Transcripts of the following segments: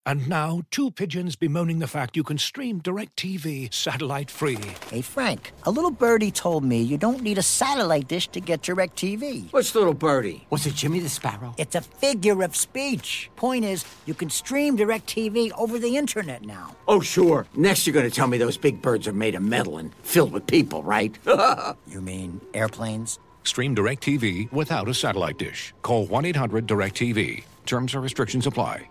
And now, two pigeons bemoaning the fact you can stream DirecTV satellite-free. Hey, Frank, a little birdie told me you don't need a satellite dish to get DirecTV. What's little birdie? Was it Jimmy the Sparrow? It's a figure of speech. Point is, you can stream DirecTV over the internet now. Oh, sure. Next you're going to tell me those big birds are made of metal and filled with people, right? You mean airplanes? Stream DirecTV without a satellite dish. Call 1-800-DirecTV. Terms and restrictions apply.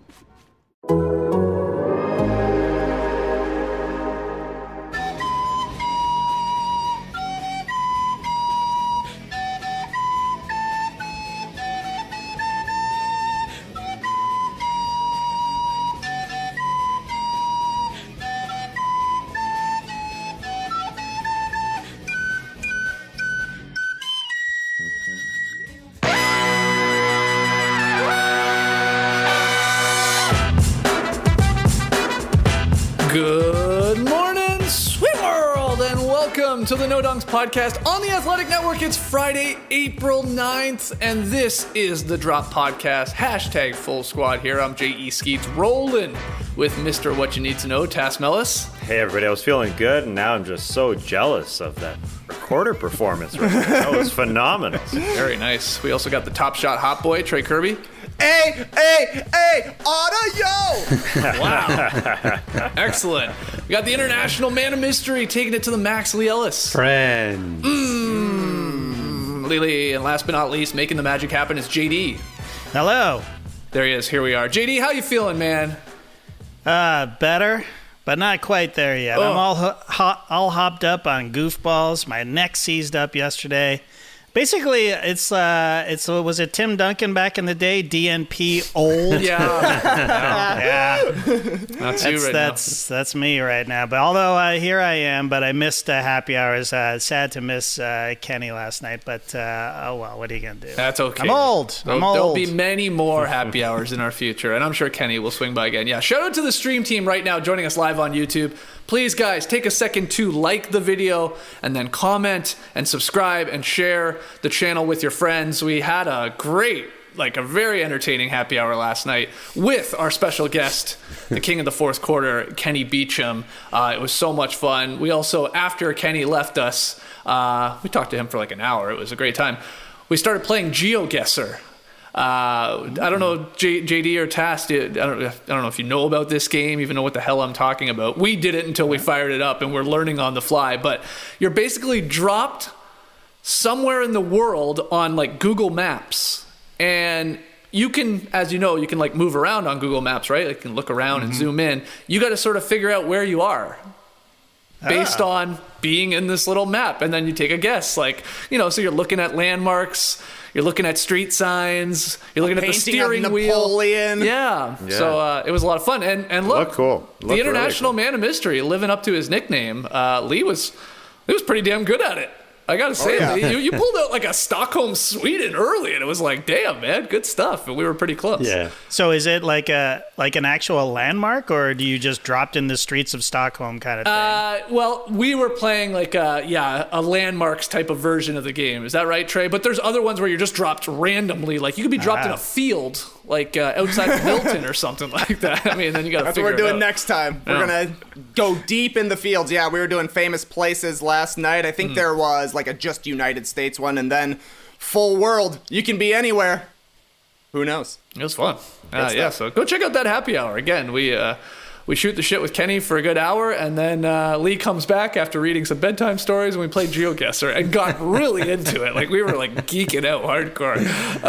Good morning, sweet world, and welcome to the No Dunks podcast on the Athletic Network. It's Friday, April 9th, and this is the Drop Podcast. Hashtag full squad here. I'm J.E. Skeets, rolling with Mr. What You Need to Know, Tass Mellis. Hey, everybody. I was feeling good, and now I'm just so jealous of that recorder performance right there. That was phenomenal. Very nice. We also got the Top Shot Hot Boy, Trey Kirby. Hey, audio! Wow. Excellent. We got the international man of mystery taking it to the max, Lee Ellis. Friend. Lily, and last but not least, making the magic happen is JD. Hello. There he is. Here we are. JD, how you feeling, man? Better, but not quite there yet. Oh. I'm all hopped up on goofballs. My neck seized up yesterday. Basically, it's was it Tim Duncan back in the day? DNP old. Yeah. That's me right now. But although here I am, but I missed happy hours. Sad to miss Kenny last night. But oh well, what are you gonna do? That's okay. I'm old. There'll be many more happy hours in our future, and I'm sure Kenny will swing by again. Yeah. Shout out to the stream team right now joining us live on YouTube. Please, guys, take a second to like the video and then comment and subscribe and share the channel with your friends. We had a very entertaining happy hour last night with our special guest, the king of the fourth quarter, Kenny Beecham. It was so much fun. We also, after Kenny left us, we talked to him for like an hour. It was a great time. We started playing GeoGuessr. I don't know, JD or Tass, I don't know if you know about this game, even know what the hell I'm talking about. We did it until we fired it up, and we're learning on the fly. But you're basically dropped somewhere in the world on like Google Maps, and you can, as you know, you can like move around on Google Maps, right? Like you can look around and zoom in. You got to sort of figure out where you are based on being in this little map, and then you take a guess, like, you know, so you're looking at landmarks. You're looking at street signs. You're looking at the steering wheel. Napoleon. Yeah. So it was a lot of fun. And look, cool. The international man of mystery, living up to his nickname, Lee was pretty damn good at it. I gotta say, Lee, you pulled out like a Stockholm, Sweden early, and it was like, damn, man, good stuff. And we were pretty close. Yeah. So is it like an actual landmark, or do you just dropped in the streets of Stockholm kind of thing? Well, we were playing like a landmarks type of version of the game. Is that right, Trey? But there's other ones where you're just dropped randomly. Like you could be dropped in a field, like outside of Milton or something like that. I mean, then you got to figure it out. That's what we're doing next time. We're going to go deep in the fields. Yeah, we were doing famous places last night. I think there was like a just United States one, and then full world. You can be anywhere. Who knows? It was fun. So go check out that happy hour. Again, we shoot the shit with Kenny for a good hour, and then Lee comes back after reading some bedtime stories, and we played GeoGuessr and got really into it. Like we were like geeking out hardcore.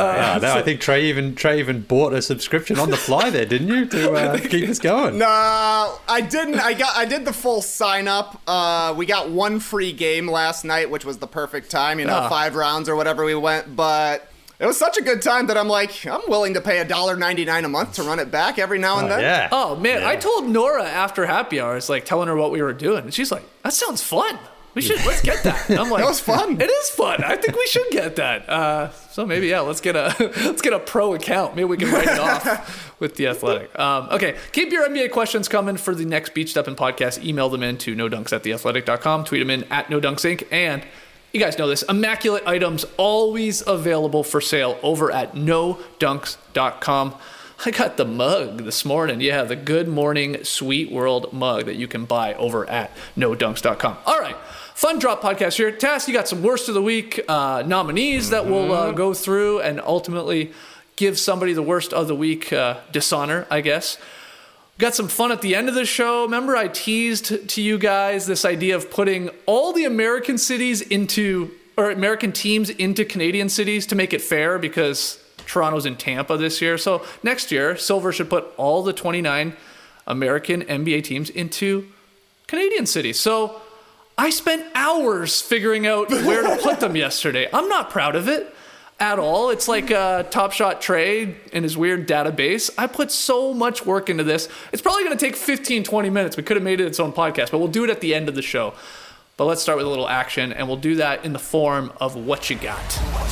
I think Trey even bought a subscription on the fly there, didn't you, to keep us going? No, I didn't. I did the full sign up. We got one free game last night, which was the perfect time. 5 rounds or whatever we went, but. It was such a good time that I'm like, I'm willing to pay $1.99 a month to run it back every now and then. Yeah. Oh, man. Yeah. I told Nora after happy hours, like telling her what we were doing. And she's like, that sounds fun. Let's get that. And I'm like, that was fun. It is fun. I think we should get that. So maybe, let's get a pro account. Maybe we can write it off with The Athletic. Okay. Keep your NBA questions coming for the next Beach Steppin' podcast. Email them in to nodunks@theathletic.com. Tweet them in @nodunks_inc. And you guys know this. Immaculate items always available for sale over at nodunks.com. I got the mug this morning. Yeah, the Good Morning Sweet World mug that you can buy over at NoDunks.com. All right, fun drop podcast here. Tass, you got some worst of the week nominees that we'll go through and ultimately give somebody the worst of the week dishonor, I guess. Got some fun at the end of the show. Remember I teased to you guys this idea of putting all the American teams into Canadian cities to make it fair because Toronto's in Tampa this year. So next year, Silver should put all the 29 American NBA teams into Canadian cities. So I spent hours figuring out where to put them yesterday. I'm not proud of it at all. It's like Top Shot Trey in his weird database. I put so much work into this. It's probably going to take 15, 20 minutes. We could have made it its own podcast, but we'll do it at the end of the show. But let's start with a little action, and we'll do that in the form of What You Got.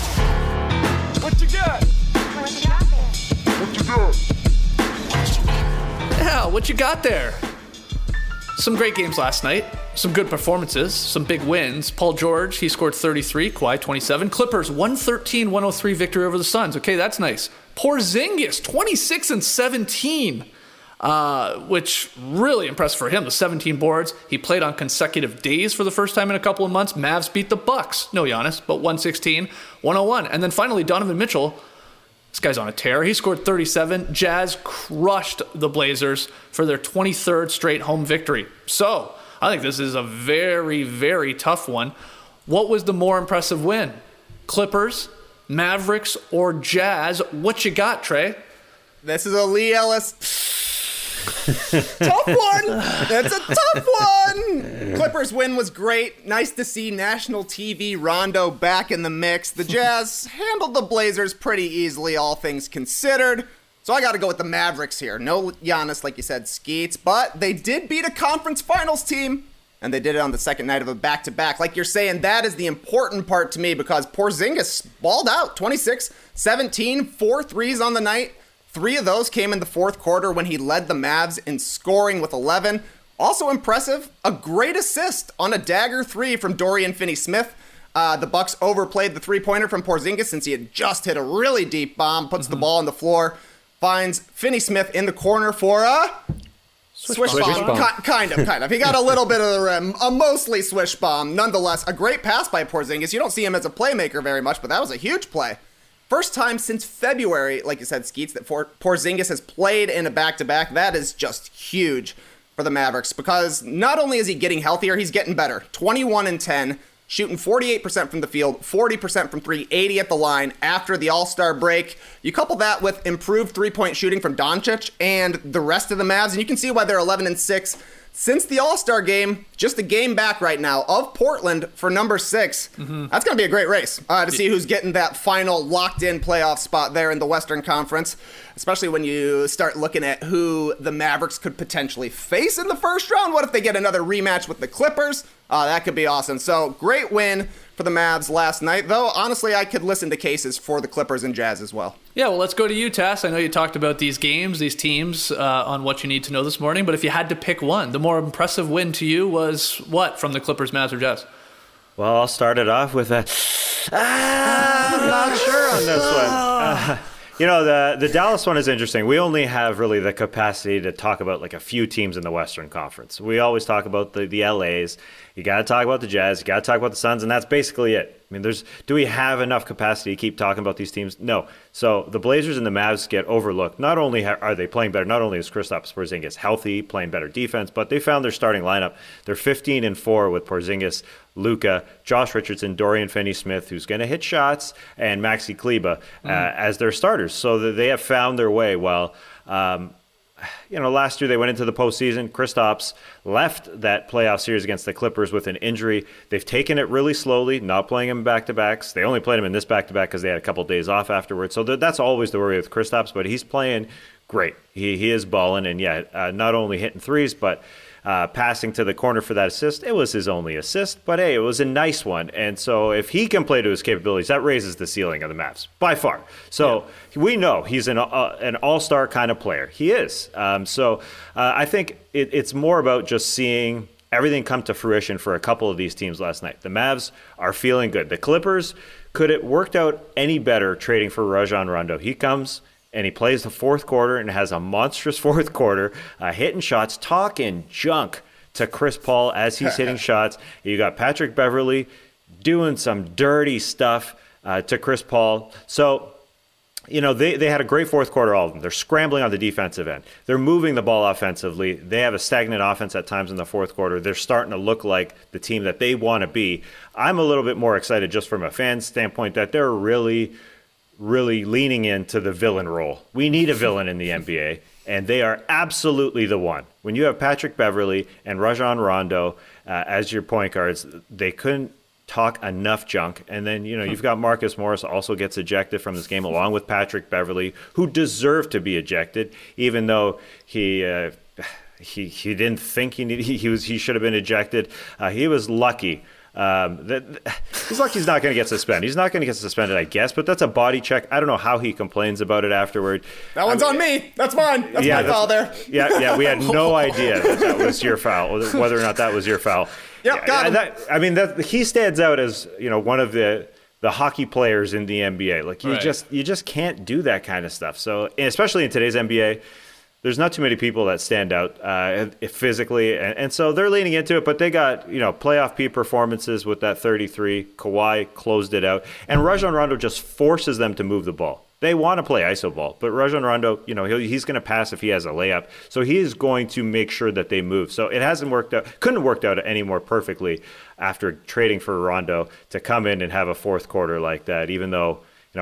What you got? What you got there? What you got? Yeah, what you got there? Some great games last night. Some good performances. Some big wins. Paul George, he scored 33. Kawhi, 27. Clippers, 113-103 victory over the Suns. Okay, that's nice. Porzingis, 26 and 17. Which really impressed for him. The 17 boards. He played on consecutive days for the first time in a couple of months. Mavs beat the Bucks. No Giannis, but 116-101. And then finally, Donovan Mitchell. This guy's on a tear. He scored 37. Jazz crushed the Blazers for their 23rd straight home victory. So, I think this is a very, very tough one. What was the more impressive win? Clippers, Mavericks, or Jazz? What you got, Trey? This is a Lee Ellis. Tough one. That's a tough one. Clippers win was great. Nice to see national TV Rondo back in the mix. The Jazz handled the Blazers pretty easily, all things considered. So I got to go with the Mavericks here. No Giannis, like you said, Skeets, but they did beat a conference finals team, and they did it on the second night of a back-to-back. Like you're saying, that is the important part to me because Porzingis balled out. 26, 17, 4 threes on the night. 3 of those came in the fourth quarter when he led the Mavs in scoring with 11. Also impressive, a great assist on a dagger 3 from Dorian Finney-Smith. The Bucks overplayed the three-pointer from Porzingis since he had just hit a really deep bomb, puts the ball on the floor, finds Finney-Smith in the corner for a swish bomb. Kind of. He got a little bit of the rim, a mostly swish bomb. Nonetheless, a great pass by Porzingis. You don't see him as a playmaker very much, but that was a huge play. First time since February, like you said, Skeets, that Porzingis has played in a back-to-back. That is just huge for the Mavericks because not only is he getting healthier, he's getting better. 21 and 10, shooting 48% from the field, 40% from 3, 80 at the line after the All-Star break. You couple that with improved three-point shooting from Doncic and the rest of the Mavs, and you can see why they're 11 and 6. Since the All-Star game, just a game back right now of Portland for number 6. That's going to be a great race to see who's getting that final locked-in playoff spot there in the Western Conference, especially when you start looking at who the Mavericks could potentially face in the first round. What if they get another rematch with the Clippers? That could be awesome. So, great win for the Mavs last night, though honestly I could listen to cases for the Clippers and Jazz as well. Yeah, well, let's go to you, Tass. I know you talked about these games, these teams on what you need to know this morning, but if you had to pick one, the more impressive win to you was what from the Clippers, Mavs, or Jazz? Well, I'll start it off with a I'm not sure on this one. The Dallas one is interesting. We only have really the capacity to talk about like a few teams in the Western Conference. We always talk about the LAs. You got to talk about the Jazz. You got to talk about the Suns, and that's basically it. I mean, do we have enough capacity to keep talking about these teams? No. So the Blazers and the Mavs get overlooked. Not only are they playing better, not only is Kristaps Porzingis healthy, playing better defense, but they found their starting lineup. They're 15 and 4 with Porzingis, Luka, Josh Richardson, Dorian Finney-Smith, who's going to hit shots, and Maxi Kleber as their starters. So they have found their way well. Last year they went into the postseason. Kristaps left that playoff series against the Clippers with an injury. They've taken it really slowly, not playing him back-to-backs. They only played him in this back-to-back because they had a couple days off afterwards. So that's always the worry with Kristaps, but he's playing great. He is balling, and not only hitting threes, but passing to the corner for that assist. It was his only assist, but hey, it was a nice one. And so if he can play to his capabilities, that raises the ceiling of the Mavs by far. So we know he's an all-star kind of player. He is. I think it's more about just seeing everything come to fruition for a couple of these teams last night. The Mavs are feeling good. The Clippers, could it worked out any better trading for Rajon Rondo? He comes and he plays the fourth quarter and has a monstrous fourth quarter, hitting shots, talking junk to Chris Paul as he's hitting shots. You got Patrick Beverley doing some dirty stuff to Chris Paul. So, they had a great fourth quarter, all of them. They're scrambling on the defensive end. They're moving the ball offensively. They have a stagnant offense at times in the fourth quarter. They're starting to look like the team that they want to be. I'm a little bit more excited just from a fan standpoint that they're really, really leaning into the villain role. We need a villain in the NBA, and they are absolutely the one. When you have Patrick Beverley and Rajon Rondo as your point guards, they couldn't talk enough junk. And then, you've got Marcus Morris also gets ejected from this game along with Patrick Beverley, who deserved to be ejected, even though he didn't think he should have been ejected. He was lucky. He's lucky he's not going to get suspended. He's not going to get suspended, I guess, but that's a body check. I don't know how he complains about it afterward. That one's on me. That's mine. That's my foul there. Yeah, we had no idea that was your foul, whether or not that was your foul. Yep, got him. He stands out as one of the hockey players in the NBA. Like you just can't do that kind of stuff. So especially in today's NBA, there's not too many people that stand out physically, and so they're leaning into it. But they got playoff P performances with that 33. Kawhi closed it out, and Rajon Rondo just forces them to move the ball. They want to play iso ball, but Rajon Rondo, he's going to pass if he has a layup. So he is going to make sure that they move. So it hasn't worked out, couldn't have worked out any more perfectly after trading for Rondo to come in and have a fourth quarter like that, even though,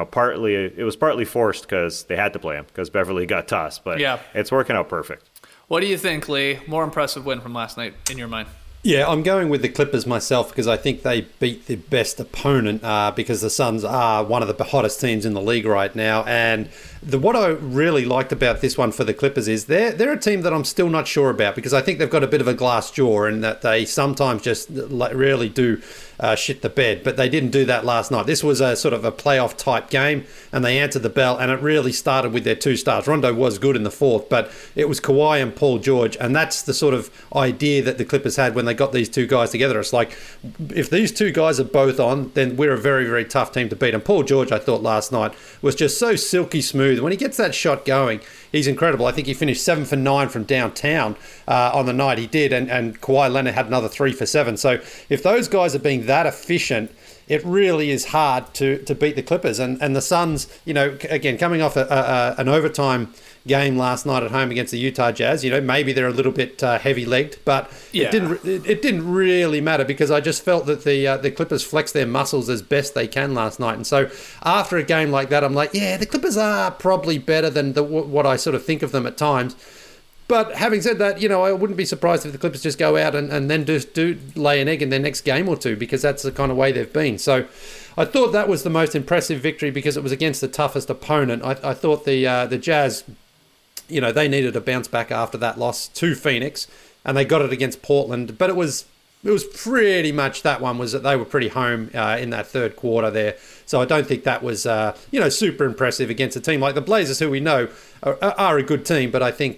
it was partly forced because they had to play him because Beverly got tossed. But it's working out perfect. What do you think, Lee? More impressive win from last night in your mind? Yeah, I'm going with the Clippers myself because I think they beat the best opponent because the Suns are one of the hottest teams in the league right now. And what I really liked about this one for the Clippers is they're a team that I'm still not sure about because I think they've got a bit of a glass jaw and that they sometimes just really do shit the bed. But they didn't do that last night. This was a sort of a playoff type game and they answered the bell and it really started with their two stars. Rondo was good in the fourth, but it was Kawhi and Paul George. And that's the sort of idea that the Clippers had when they got these two guys together. It's like, if these two guys are both on, then we're a very, very tough team to beat. And Paul George, I thought last night, was just so silky smooth. When he gets that shot going, he's incredible. I think he finished 7 for 9 from downtown on the night he did. And Kawhi Leonard had another 3 for 7. So if those guys are being that efficient, it really is hard to beat the Clippers. And the Suns, again, coming off an overtime game last night at home against the Utah Jazz, maybe they're a little bit heavy-legged, but it didn't really matter because I just felt that the Clippers flexed their muscles as best they can last night. And so after a game like that, I'm like, yeah, the Clippers are probably better than what I sort of think of them at times. But having said that, I wouldn't be surprised if the Clippers just go out and then just do lay an egg in their next game or two because that's the kind of way they've been. So I thought that was the most impressive victory because it was against the toughest opponent. I thought the Jazz, they needed a bounce back after that loss to Phoenix and they got it against Portland. But it was pretty much that one was that they were pretty home in that third quarter there. So I don't think that was, super impressive against a team like the Blazers, who we know are a good team. But I think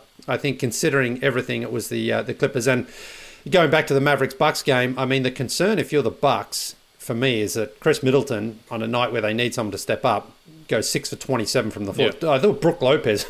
considering everything, it was the Clippers. And going back to the Mavericks-Bucks game, I mean, the concern if you're the Bucks, for me, is that Chris Middleton, on a night where they need someone to step up, goes 6 for 27 from the floor. Yeah. I thought Brook Lopez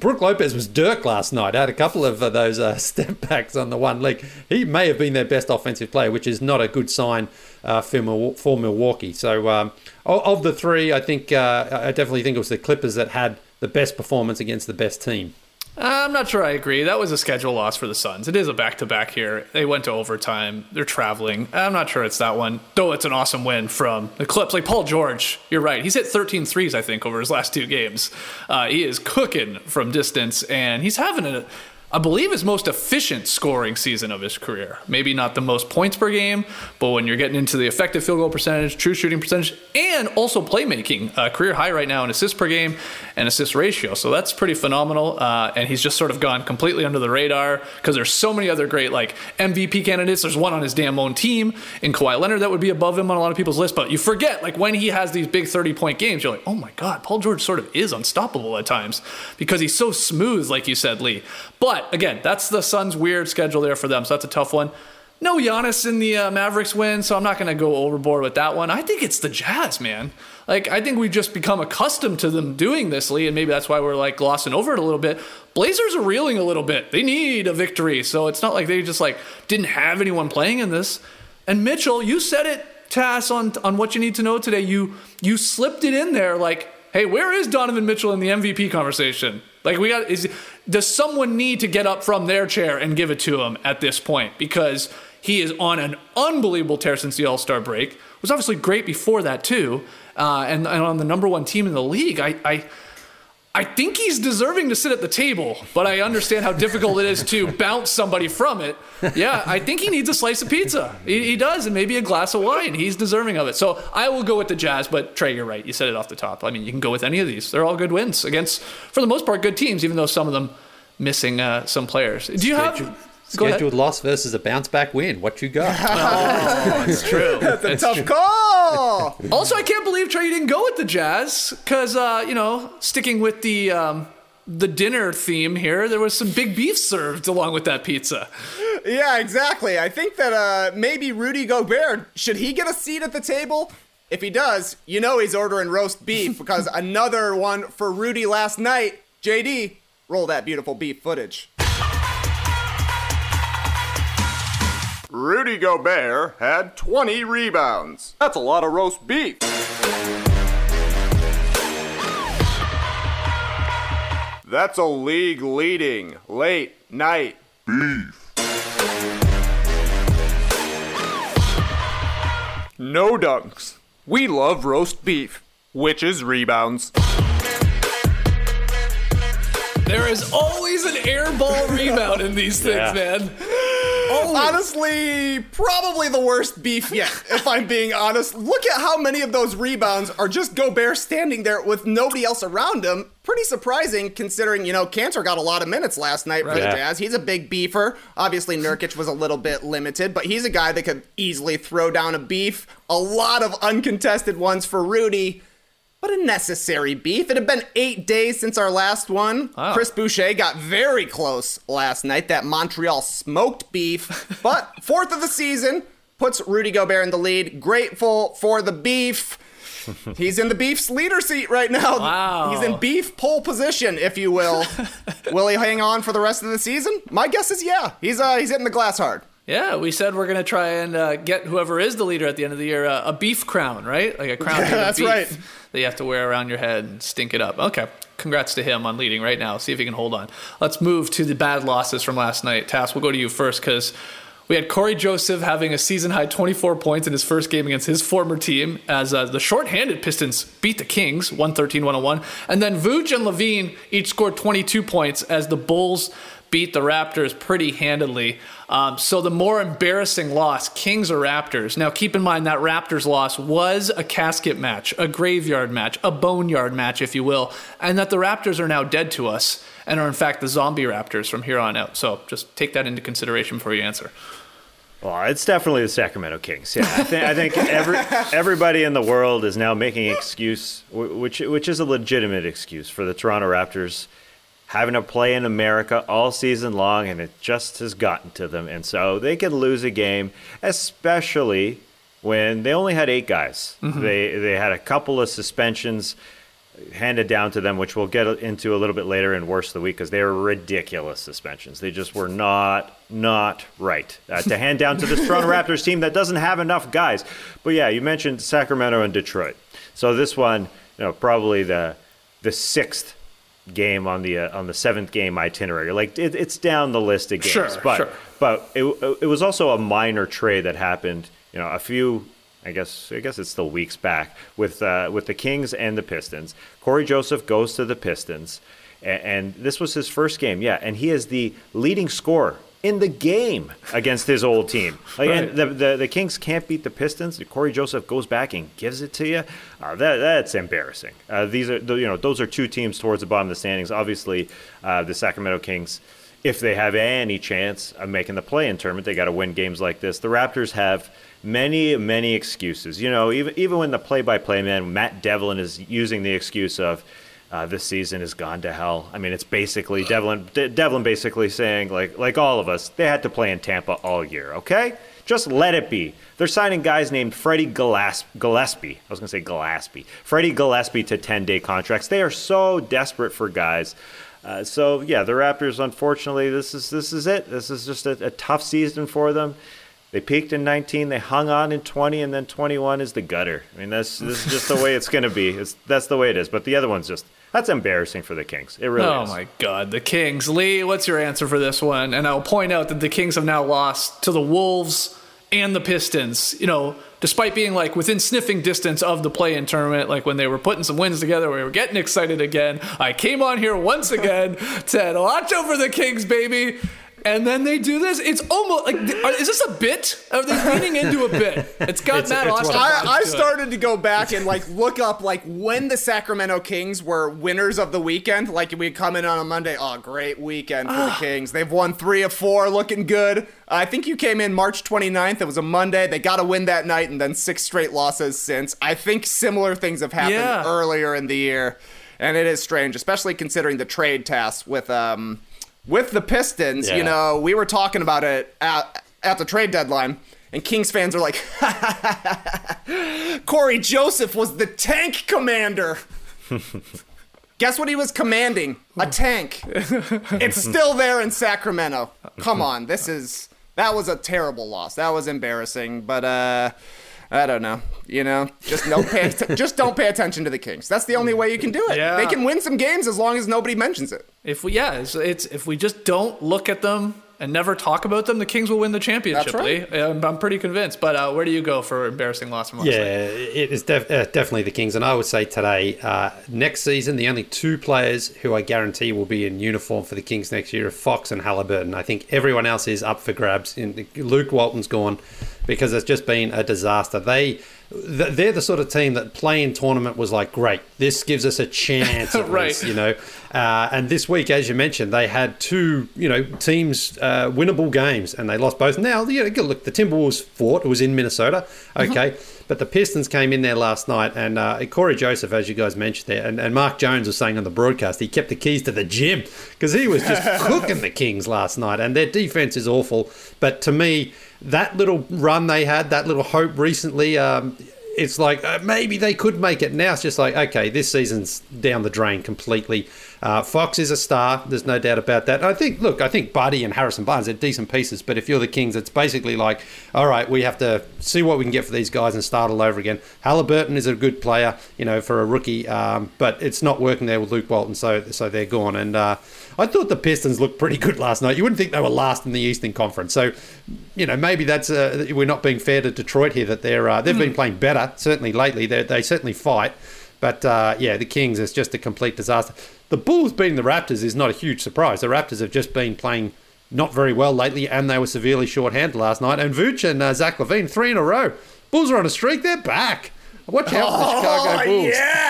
was Dirk last night. Had a couple of those step backs on the one leg. He may have been their best offensive player, which is not a good sign for Milwaukee. So of the three, I definitely think it was the Clippers that had the best performance against the best team. I'm not sure I agree. That was a schedule loss for the Suns. It is a back-to-back here. They went to overtime. They're traveling. I'm not sure it's that one, though it's an awesome win from the Clips. Like Paul George, you're right. He's hit 13 threes, I think, over his last 2 games. He is cooking from distance, and he's having I believe his most efficient scoring season of his career. Maybe not the most points per game, but when you're getting into the effective field goal percentage, true shooting percentage, and also playmaking, career high right now in assists per game and assist ratio. So that's pretty phenomenal. And he's just sort of gone completely under the radar because there's so many other great MVP candidates. There's one on his damn own team in Kawhi Leonard that would be above him on a lot of people's list. But you forget, when he has these big 30-point games, you're like, oh my God, Paul George sort of is unstoppable at times because he's so smooth, like you said, Lee. But again, that's the Suns' weird schedule there for them, so that's a tough one. No Giannis in the Mavericks win, so I'm not going to go overboard with that one. I think it's the Jazz, man. Like, I think we've just become accustomed to them doing this, Lee, and maybe that's why we're, like, glossing over it a little bit. Blazers are reeling a little bit. They need a victory, so it's not like they just, like, didn't have anyone playing in this. And Mitchell, you said it, Tass, on what you need to know today. You slipped it in there, like, hey, where is Donovan Mitchell in the MVP conversation? Like, does someone need to get up from their chair and give it to him at this point? Because he is on an unbelievable tear since the All-Star break. It was obviously great before that, too. And on the number one team in the league, I think he's deserving to sit at the table, but I understand how difficult it is to bounce somebody from it. Yeah, I think he needs a slice of pizza. He does, and maybe a glass of wine. He's deserving of it. So I will go with the Jazz, but Trey, you're right. You said it off the top. I mean, you can go with any of these. They're all good wins against, for the most part, good teams, even though some of them missing some players. Do you have... Scheduled loss versus a bounce-back win. What you got? Oh, it's true. That's a tough call. Also, I can't believe, Trey, you didn't go with the Jazz because, sticking with the dinner theme here, there was some big beef served along with that pizza. Yeah, exactly. I think that maybe Rudy Gobert, should he get a seat at the table? If he does, you know he's ordering roast beef because another one for Rudy last night. JD, roll that beautiful beef footage. Rudy Gobert had 20 rebounds. That's a lot of roast beef. That's a league-leading late-night beef. No dunks. We love roast beef, which is rebounds. There is always an air ball rebound in these things, man. Honestly, probably the worst beef yet, if I'm being honest. Look at how many of those rebounds are just Gobert standing there with nobody else around him. Pretty surprising considering, Cantor got a lot of minutes last night for the Jazz. He's a big beefer. Obviously, Nurkic was a little bit limited, but he's a guy that could easily throw down a beef. A lot of uncontested ones for Rudy. But a necessary beef. It had been 8 days since our last one. Wow. Chris Boucher got very close last night. That Montreal smoked beef. But fourth of the season puts Rudy Gobert in the lead. Grateful for the beef. He's in the beef's leader seat right now. Wow. He's in beef pole position, if you will. Will he hang on for the rest of the season? My guess is yeah. He's hitting the glass hard. Yeah, we said we're going to try and get whoever is the leader at the end of the year a beef crown, right? Like a crown made of That's beef right. that you have to wear around your head and stink it up. Okay, congrats to him on leading right now. See if he can hold on. Let's move to the bad losses from last night. Tass, we'll go to you first because we had Corey Joseph having a season-high 24 points in his first game against his former team as the shorthanded Pistons beat the Kings 113-101. And then Vooch and Levine each scored 22 points as the Bulls beat the Raptors pretty handedly. So the more embarrassing loss, Kings or Raptors. Now keep in mind that Raptors loss was a casket match, a graveyard match, a boneyard match, if you will, and that the Raptors are now dead to us and are in fact the zombie Raptors from here on out. So just take that into consideration before you answer. Well, it's definitely the Sacramento Kings. Yeah, I think everybody in the world is now making an excuse, which is a legitimate excuse for the Toronto Raptors having to play in America all season long, and it just has gotten to them. And so they could lose a game, especially when they only had 8 guys. Mm-hmm. They had a couple of suspensions handed down to them, which we'll get into a little bit later in Worst of the Week, because they were ridiculous suspensions. They just were not right to hand down to this Toronto Raptors team that doesn't have enough guys. But yeah, you mentioned Sacramento and Detroit. So this one, probably the 6th game on the 7th game itinerary. Like it's down the list of games. But it was also a minor trade that happened, a few, I guess it's still weeks back with the Kings and the Pistons. Corey Joseph goes to the Pistons, and this was his first game. Yeah, and he is the leading scorer in the game against his old team. And the Kings can't beat the Pistons. Corey Joseph goes back and gives it to you. That's embarrassing. Those are 2 teams towards the bottom of the standings. Obviously, the Sacramento Kings, if they have any chance of making the play-in tournament, they got to win games like this. The Raptors have many excuses. Even when the play-by-play man Matt Devlin is using the excuse of this season has gone to hell. I mean, it's basically Devlin basically saying, like all of us, they had to play in Tampa all year, okay? Just let it be. They're signing guys named Freddie Gillespie. I was going to say Gillespie. Freddie Gillespie to 10-day contracts. They are so desperate for guys. So, yeah, the Raptors, unfortunately, this is it. This is just a tough season for them. They peaked in 19, they hung on in 20, and then 21 is the gutter. I mean, this is just the way it's going to be. That's the way it is. But the other one's that's embarrassing for the Kings. It really is. Oh, my God. The Kings. Lee, what's your answer for this one? And I'll point out that the Kings have now lost to the Wolves and the Pistons, despite being like within sniffing distance of the play-in tournament, like when they were putting some wins together, we were getting excited again. I came on here once again, said, watch over the Kings, baby. And then they do this. It's almost like, is this a bit? Are they leaning into a bit? It's got Matt Austin. I started to go back and look up when the Sacramento Kings were winners of the weekend. Like we come in on a Monday. Oh, great weekend for the Kings. They've won 3 of 4, looking good. I think you came in March 29th. It was a Monday. They got a win that night and then 6 straight losses since. I think similar things have happened earlier in the year. And it is strange, especially considering the trade tasks with the Pistons. We were talking about it at the trade deadline, and Kings fans are like, Corey Joseph was the tank commander. Guess what he was commanding? A tank. It's still there in Sacramento. Come on, that was a terrible loss. That was embarrassing, but I don't know. Just don't pay attention to the Kings. That's the only way you can do it. Yeah. They can win some games as long as nobody mentions it. If we just don't look at them and never talk about them, the Kings will win the championship. That's right. Lee. I'm pretty convinced. But where do you go for embarrassing loss from last night? It is definitely the Kings. And I would say today, next season, the only 2 players who I guarantee will be in uniform for the Kings next year are Fox and Halliburton. I think everyone else is up for grabs. Luke Walton's gone because it's just been a disaster. They're the sort of team that play-in tournament was like, great, this gives us a chance at right. least, and this week, as you mentioned, they had 2, teams winnable games, and they lost both. Now, look, the Timberwolves fought. It was in Minnesota, okay, but the Pistons came in there last night, and Corey Joseph, as you guys mentioned there, and Mark Jones was saying on the broadcast, he kept the keys to the gym because he was just cooking the Kings last night, and their defense is awful. But to me, that little run they had, that little hope recently, it's like maybe they could make it. Now it's just like, okay, this season's down the drain completely. Fox is a star. There's no doubt about that. I think Buddy and Harrison Barnes are decent pieces, but if you're the Kings, it's basically like, all right, we have to see what we can get for these guys and start all over again. Halliburton is a good player, for a rookie, but it's not working there with Luke Walton, so they're gone. And I thought the Pistons looked pretty good last night. You wouldn't think they were last in the Eastern Conference. So, maybe that's we're not being fair to Detroit here that they've been playing better, certainly lately. They certainly fight. But, the Kings is just a complete disaster. The Bulls beating the Raptors is not a huge surprise. The Raptors have just been playing not very well lately, and they were severely short-handed last night. And Vooch and Zach LaVine, 3 in a row. Bulls are on a streak. They're back. Watch out for the Chicago Bulls.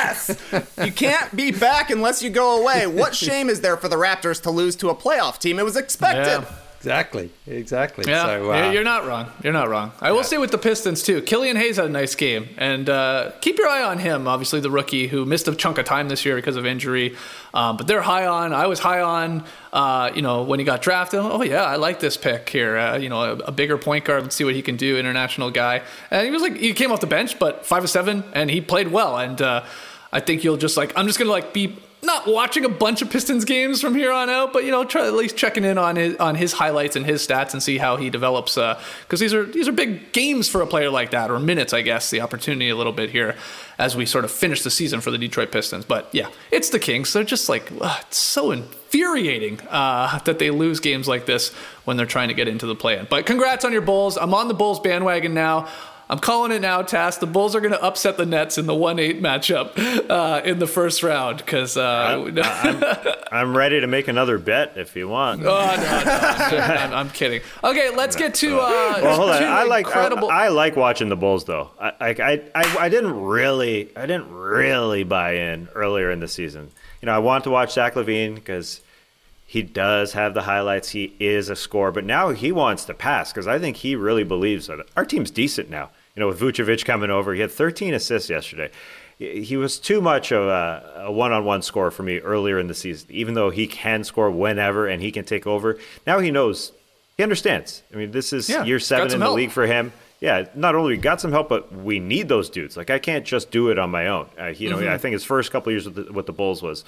Yes! You can't be back unless you go away. What shame is there for the Raptors to lose to a playoff team? It was expected. Yeah. Exactly. Yeah, So, you're not wrong. I will say with the Pistons, too, Killian Hayes had a nice game. And keep your eye on him, obviously the rookie who missed a chunk of time this year because of injury. But they're high on. I was high on, when he got drafted. Oh, yeah, I like this pick here. A bigger point guard. Let's see what he can do, international guy. And he came off the bench, but 5 of 7, and he played well. And I think you'll just I'm just going to be not watching a bunch of Pistons games from here on out, but try at least checking in on his highlights and his stats and see how he develops. Because these are big games for a player like that, or minutes, I guess. The opportunity a little bit here as we sort of finish the season for the Detroit Pistons. But yeah, it's the Kings. They're just it's so infuriating that they lose games like this when they're trying to get into the play-in. But congrats on your Bulls. I'm on the Bulls bandwagon now. I'm calling it now, Tass. The Bulls are going to upset the Nets in the 1-8 matchup in the first round because I'm ready to make another bet if you want. Oh, no, I'm kidding. Okay, let's get to well, hold on. I like watching the Bulls though. I didn't really buy in earlier in the season. I want to watch Zach LaVine because he does have the highlights. He is a scorer, but now he wants to pass because I think he really believes that our team's decent now. With Vucevic coming over, he had 13 assists yesterday. he was too much of a one-on-one scorer for me earlier in the season. Even though he can score whenever and he can take over, now he knows, he understands. I mean, this is year 7 in the league for him. Yeah, not only we got some help, but we need those dudes. Like, I can't just do it on my own. I think his first couple of years with the Bulls was,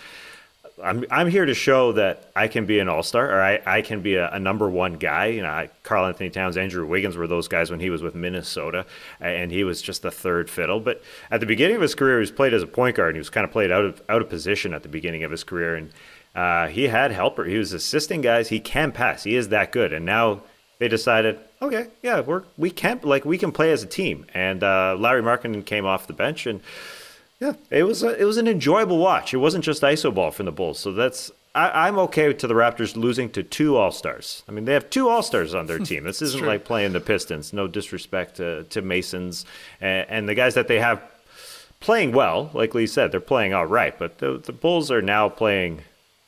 I'm here to show that I can be an all-star, or I can be a number one guy. Karl Anthony Towns, Andrew Wiggins were those guys when he was with Minnesota, and he was just the third fiddle. But at the beginning of his career, he was played as a point guard, and he was kind of played out of position at the beginning of his career. And he had helper. He was assisting guys. He can pass. He is that good. And now they decided, okay, yeah, we can play as a team. And Larry Markkinen came off the bench, and yeah, it was an enjoyable watch. It wasn't just iso ball from the Bulls. So I'm okay to the Raptors losing to 2 All-Stars. I mean, they have 2 All-Stars on their team. This isn't like playing the Pistons. No disrespect to Masons and the guys that they have playing well. Like Lee said, they're playing all right. But the Bulls are now playing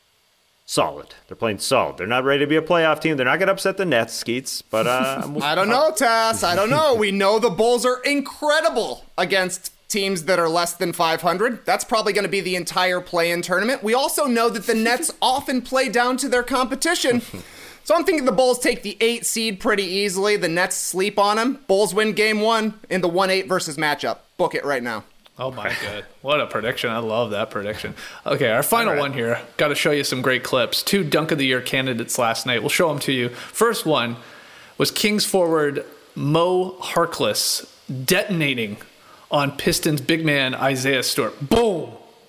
solid. They're playing solid. They're not ready to be a playoff team. They're not going to upset the Nets, Skeets. But I don't know, Tass. I don't know. We know the Bulls are incredible against teams that are less than 500. That's probably going to be the entire play-in tournament. We also know that the Nets often play down to their competition. So I'm thinking the Bulls take the 8 seed pretty easily. The Nets sleep on them. Bulls win game 1 in the 1-8 versus matchup. Book it right now. Oh my God. What a prediction. I love that prediction. Okay, our final one here. Got to show you some great clips. 2 Dunk of the Year candidates last night. We'll show them to you. First one was Kings forward Mo Harkless detonating on Pistons big man Isaiah Stewart. Boom!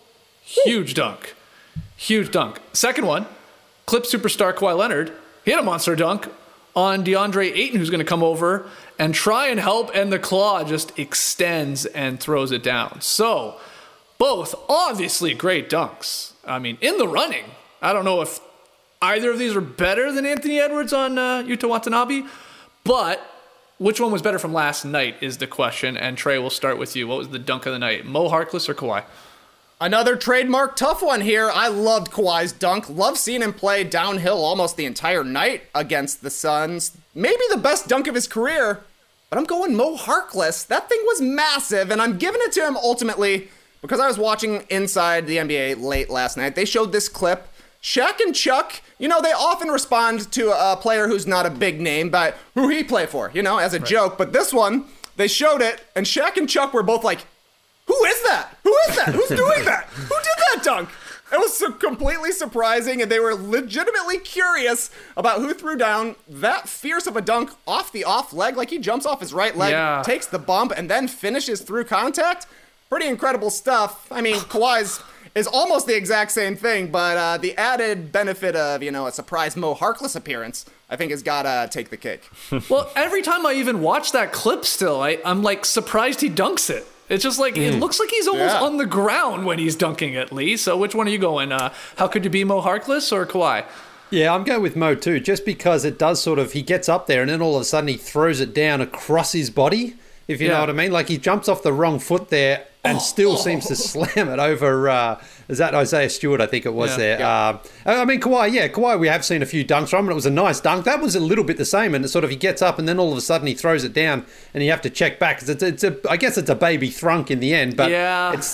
Huge dunk. Huge dunk. Second one, Clip superstar Kawhi Leonard. He had a monster dunk on DeAndre Ayton, who's going to come over and try and help, and the claw just extends and throws it down. So, both obviously great dunks. I mean, in the running. I don't know if either of these are better than Anthony Edwards on Yuta Watanabe, but which one was better from last night is the question. And Trey, we'll start with you. What was the dunk of the night? Mo Harkless or Kawhi? Another trademark tough one here. I loved Kawhi's dunk. Love seeing him play downhill almost the entire night against the Suns. Maybe the best dunk of his career, but I'm going Mo Harkless. That thing was massive, and I'm giving it to him ultimately because I was watching Inside the NBA late last night. They showed this clip. Shaq and Chuck, they often respond to a player who's not a big name by who he play for, as a joke. But this one, they showed it, and Shaq and Chuck were both like, who is that? Who is that? Who's doing that? Who did that dunk? It was so completely surprising, and they were legitimately curious about who threw down that fierce of a dunk off the off leg. Like, he jumps off his right leg, takes the bump, and then finishes through contact. Pretty incredible stuff. I mean, Kawhi's is almost the exact same thing, but the added benefit of, a surprise Mo Harkless appearance, I think has got to take the cake. Well, every time I even watch that clip still, I'm like surprised he dunks it. It's just like, it looks like he's almost on the ground when he's dunking it, Lee. So which one are you going? How could you be Mo Harkless or Kawhi? Yeah, I'm going with Mo too, just because it does he gets up there and then all of a sudden he throws it down across his body, if you know what I mean. Like, he jumps off the wrong foot there and still seems to slam it over, is that Isaiah Stewart, I think it was there. Yeah. I mean, Kawhi, we have seen a few dunks from him, and it was a nice dunk. That was a little bit the same, and he gets up, and then all of a sudden he throws it down, and you have to check back, because I guess it's a baby thrunk in the end, but it's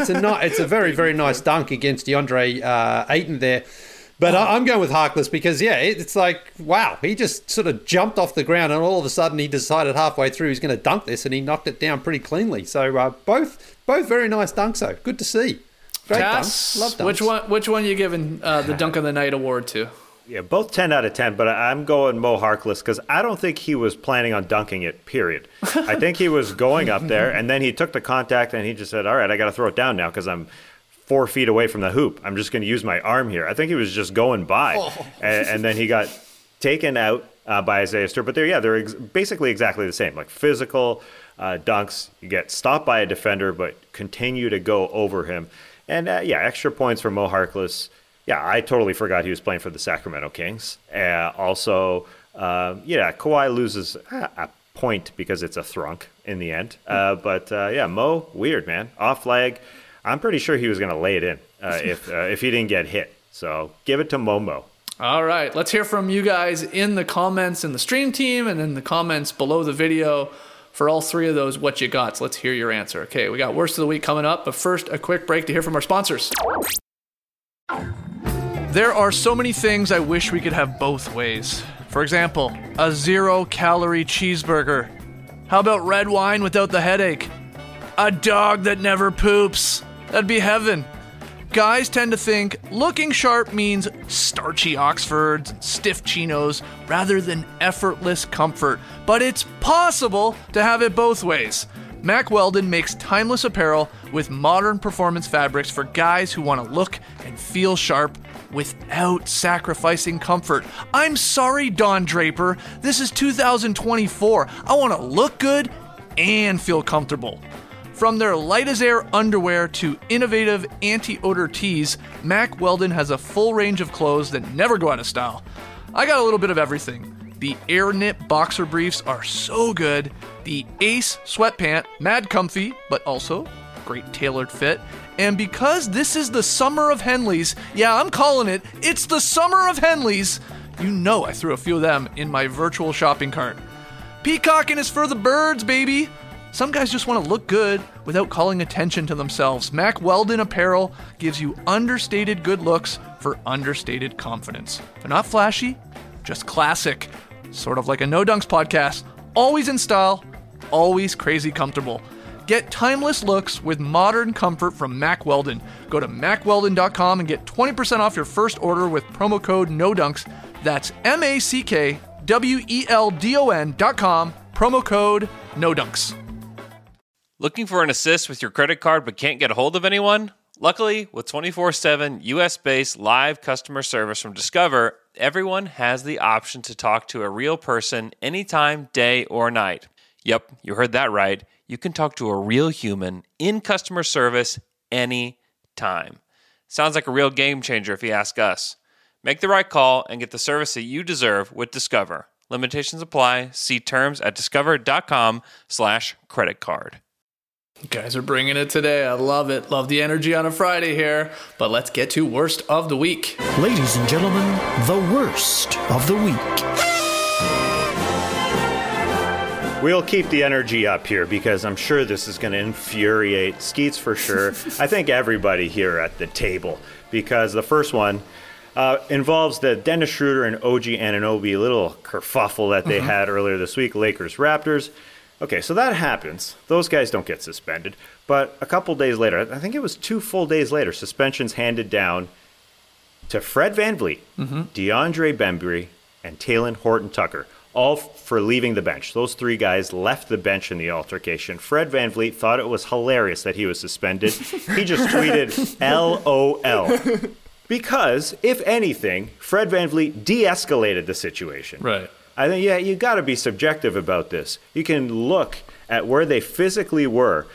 a very, very nice dunk against DeAndre Ayton there. But I'm going with Harkless because, it's like, wow, he just sort of jumped off the ground and all of a sudden he decided halfway through he's going to dunk this and he knocked it down pretty cleanly. So both very nice dunks, though. Good to see. Great dunks. Love dunks. Which one are you giving the Dunk of the Night award to? Yeah, both 10 out of 10, but I'm going Mo Harkless because I don't think he was planning on dunking it, period. I think he was going up there, and then he took the contact and he just said, all right, I got to throw it down now because I'm 4 feet away from the hoop. I'm just going to use my arm here. I think he was just going by. And then he got taken out by Isaiah Stewart. But they're basically exactly the same. Like, physical dunks. You get stopped by a defender, but continue to go over him. And, extra points for Mo Harkless. Yeah, I totally forgot he was playing for the Sacramento Kings. Also, Kawhi loses a point because it's a thrunk in the end. But Mo, weird, man. Off leg. I'm pretty sure he was going to lay it in if he didn't get hit. So give it to Momo. All right. Let's hear from you guys in the comments in the stream team and in the comments below the video. For all three of those, what you got? So let's hear your answer. Okay, we got worst of the week coming up, but first, a quick break to hear from our sponsors. There are so many things I wish we could have both ways. For example, a 0-calorie cheeseburger. How about red wine without the headache? A dog that never poops. That'd be heaven. Guys tend to think looking sharp means starchy Oxfords, stiff chinos, rather than effortless comfort. But it's possible to have it both ways. Mack Weldon makes timeless apparel with modern performance fabrics for guys who want to look and feel sharp without sacrificing comfort. I'm sorry, Don Draper. This is 2024. I want to look good and feel comfortable. From their light-as-air underwear to innovative anti-odor tees, Mack Weldon has a full range of clothes that never go out of style. I got a little bit of everything. The Air Knit boxer briefs are so good. The Ace sweatpant, mad comfy, but also great tailored fit. And because this is the summer of Henleys, yeah, I'm calling it, it's the summer of Henleys, you know I threw a few of them in my virtual shopping cart. Peacocking is for the birds, baby. Some guys just want to look good without calling attention to themselves. Mack Weldon apparel gives you understated good looks for understated confidence. They're not flashy, just classic. Sort of like a No Dunks podcast. Always in style, always crazy comfortable. Get timeless looks with modern comfort from Mack Weldon. Go to MackWeldon.com and get 20% off your first order with promo code NODUNKS. That's MackWeldon.com, promo code NODUNKS. Looking for an assist with your credit card but can't get a hold of anyone? Luckily, with 24/7 US-based live customer service from Discover, everyone has the option to talk to a real person anytime, day or night. Yep, you heard that right. You can talk to a real human in customer service anytime. Sounds like a real game changer if you ask us. Make the right call and get the service that you deserve with Discover. Limitations apply. See terms at discover.com/creditcard. You guys are bringing it today. I love it. Love the energy on a Friday here. But let's get to worst of the week. Ladies and gentlemen, the worst of the week. We'll keep the energy up here because I'm sure this is going to infuriate Skeets for sure. I think everybody here at the table, because the first one involves the Dennis Schroeder and OG Anunoby little kerfuffle that they had earlier this week, Lakers-Raptors. Okay, so that happens. Those guys don't get suspended. But a couple days later, I think it was 2 full days later, suspensions handed down to Fred VanVleet, DeAndre Bembry, and Talen Horton-Tucker, all for leaving the bench. Those 3 guys left the bench in the altercation. Fred VanVleet thought it was hilarious that he was suspended. He just tweeted, LOL. Because, if anything, Fred VanVleet de-escalated the situation. Right. I think, yeah, you got to be subjective about this. You can look at where they physically were.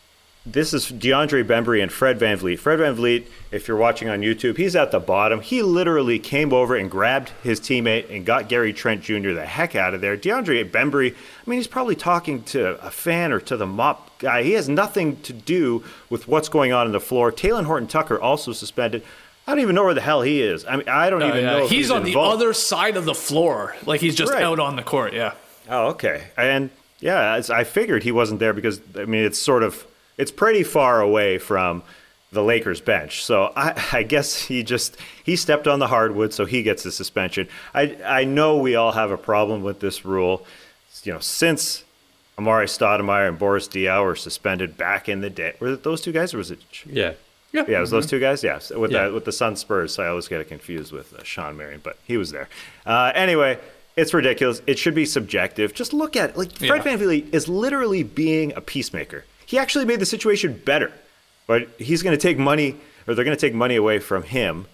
This is DeAndre Bembry and Fred VanVleet. Fred VanVleet, if you're watching on YouTube, he's at the bottom. He literally came over and grabbed his teammate and got Gary Trent Jr. the heck out of there. DeAndre Bembry, I mean, he's probably talking to a fan or to the mop guy. He has nothing to do with what's going on the floor. Talen Horton-Tucker also suspended. I don't even know where the hell he is. I mean, I don't even know if he's on involved. The other side of the floor. Like, he's just out on the court, yeah. Oh, okay. And, yeah, I figured he wasn't there because, I mean, it's pretty far away from the Lakers bench. So I guess he stepped on the hardwood, so he gets a suspension. I know we all have a problem with this rule. You know, since Amari Stoudemire and Boris Diaw were suspended back in the day. Were it those 2 guys or was it? Yeah. Yeah, it was those 2 guys. Yeah, with the Sun Spurs. So I always get it confused with Sean Marion, but he was there. Anyway, it's ridiculous. It should be subjective. Just look at it. Fred VanVleet is literally being a peacemaker. He actually made the situation better, but he's going to take money, or they're going to take money away from him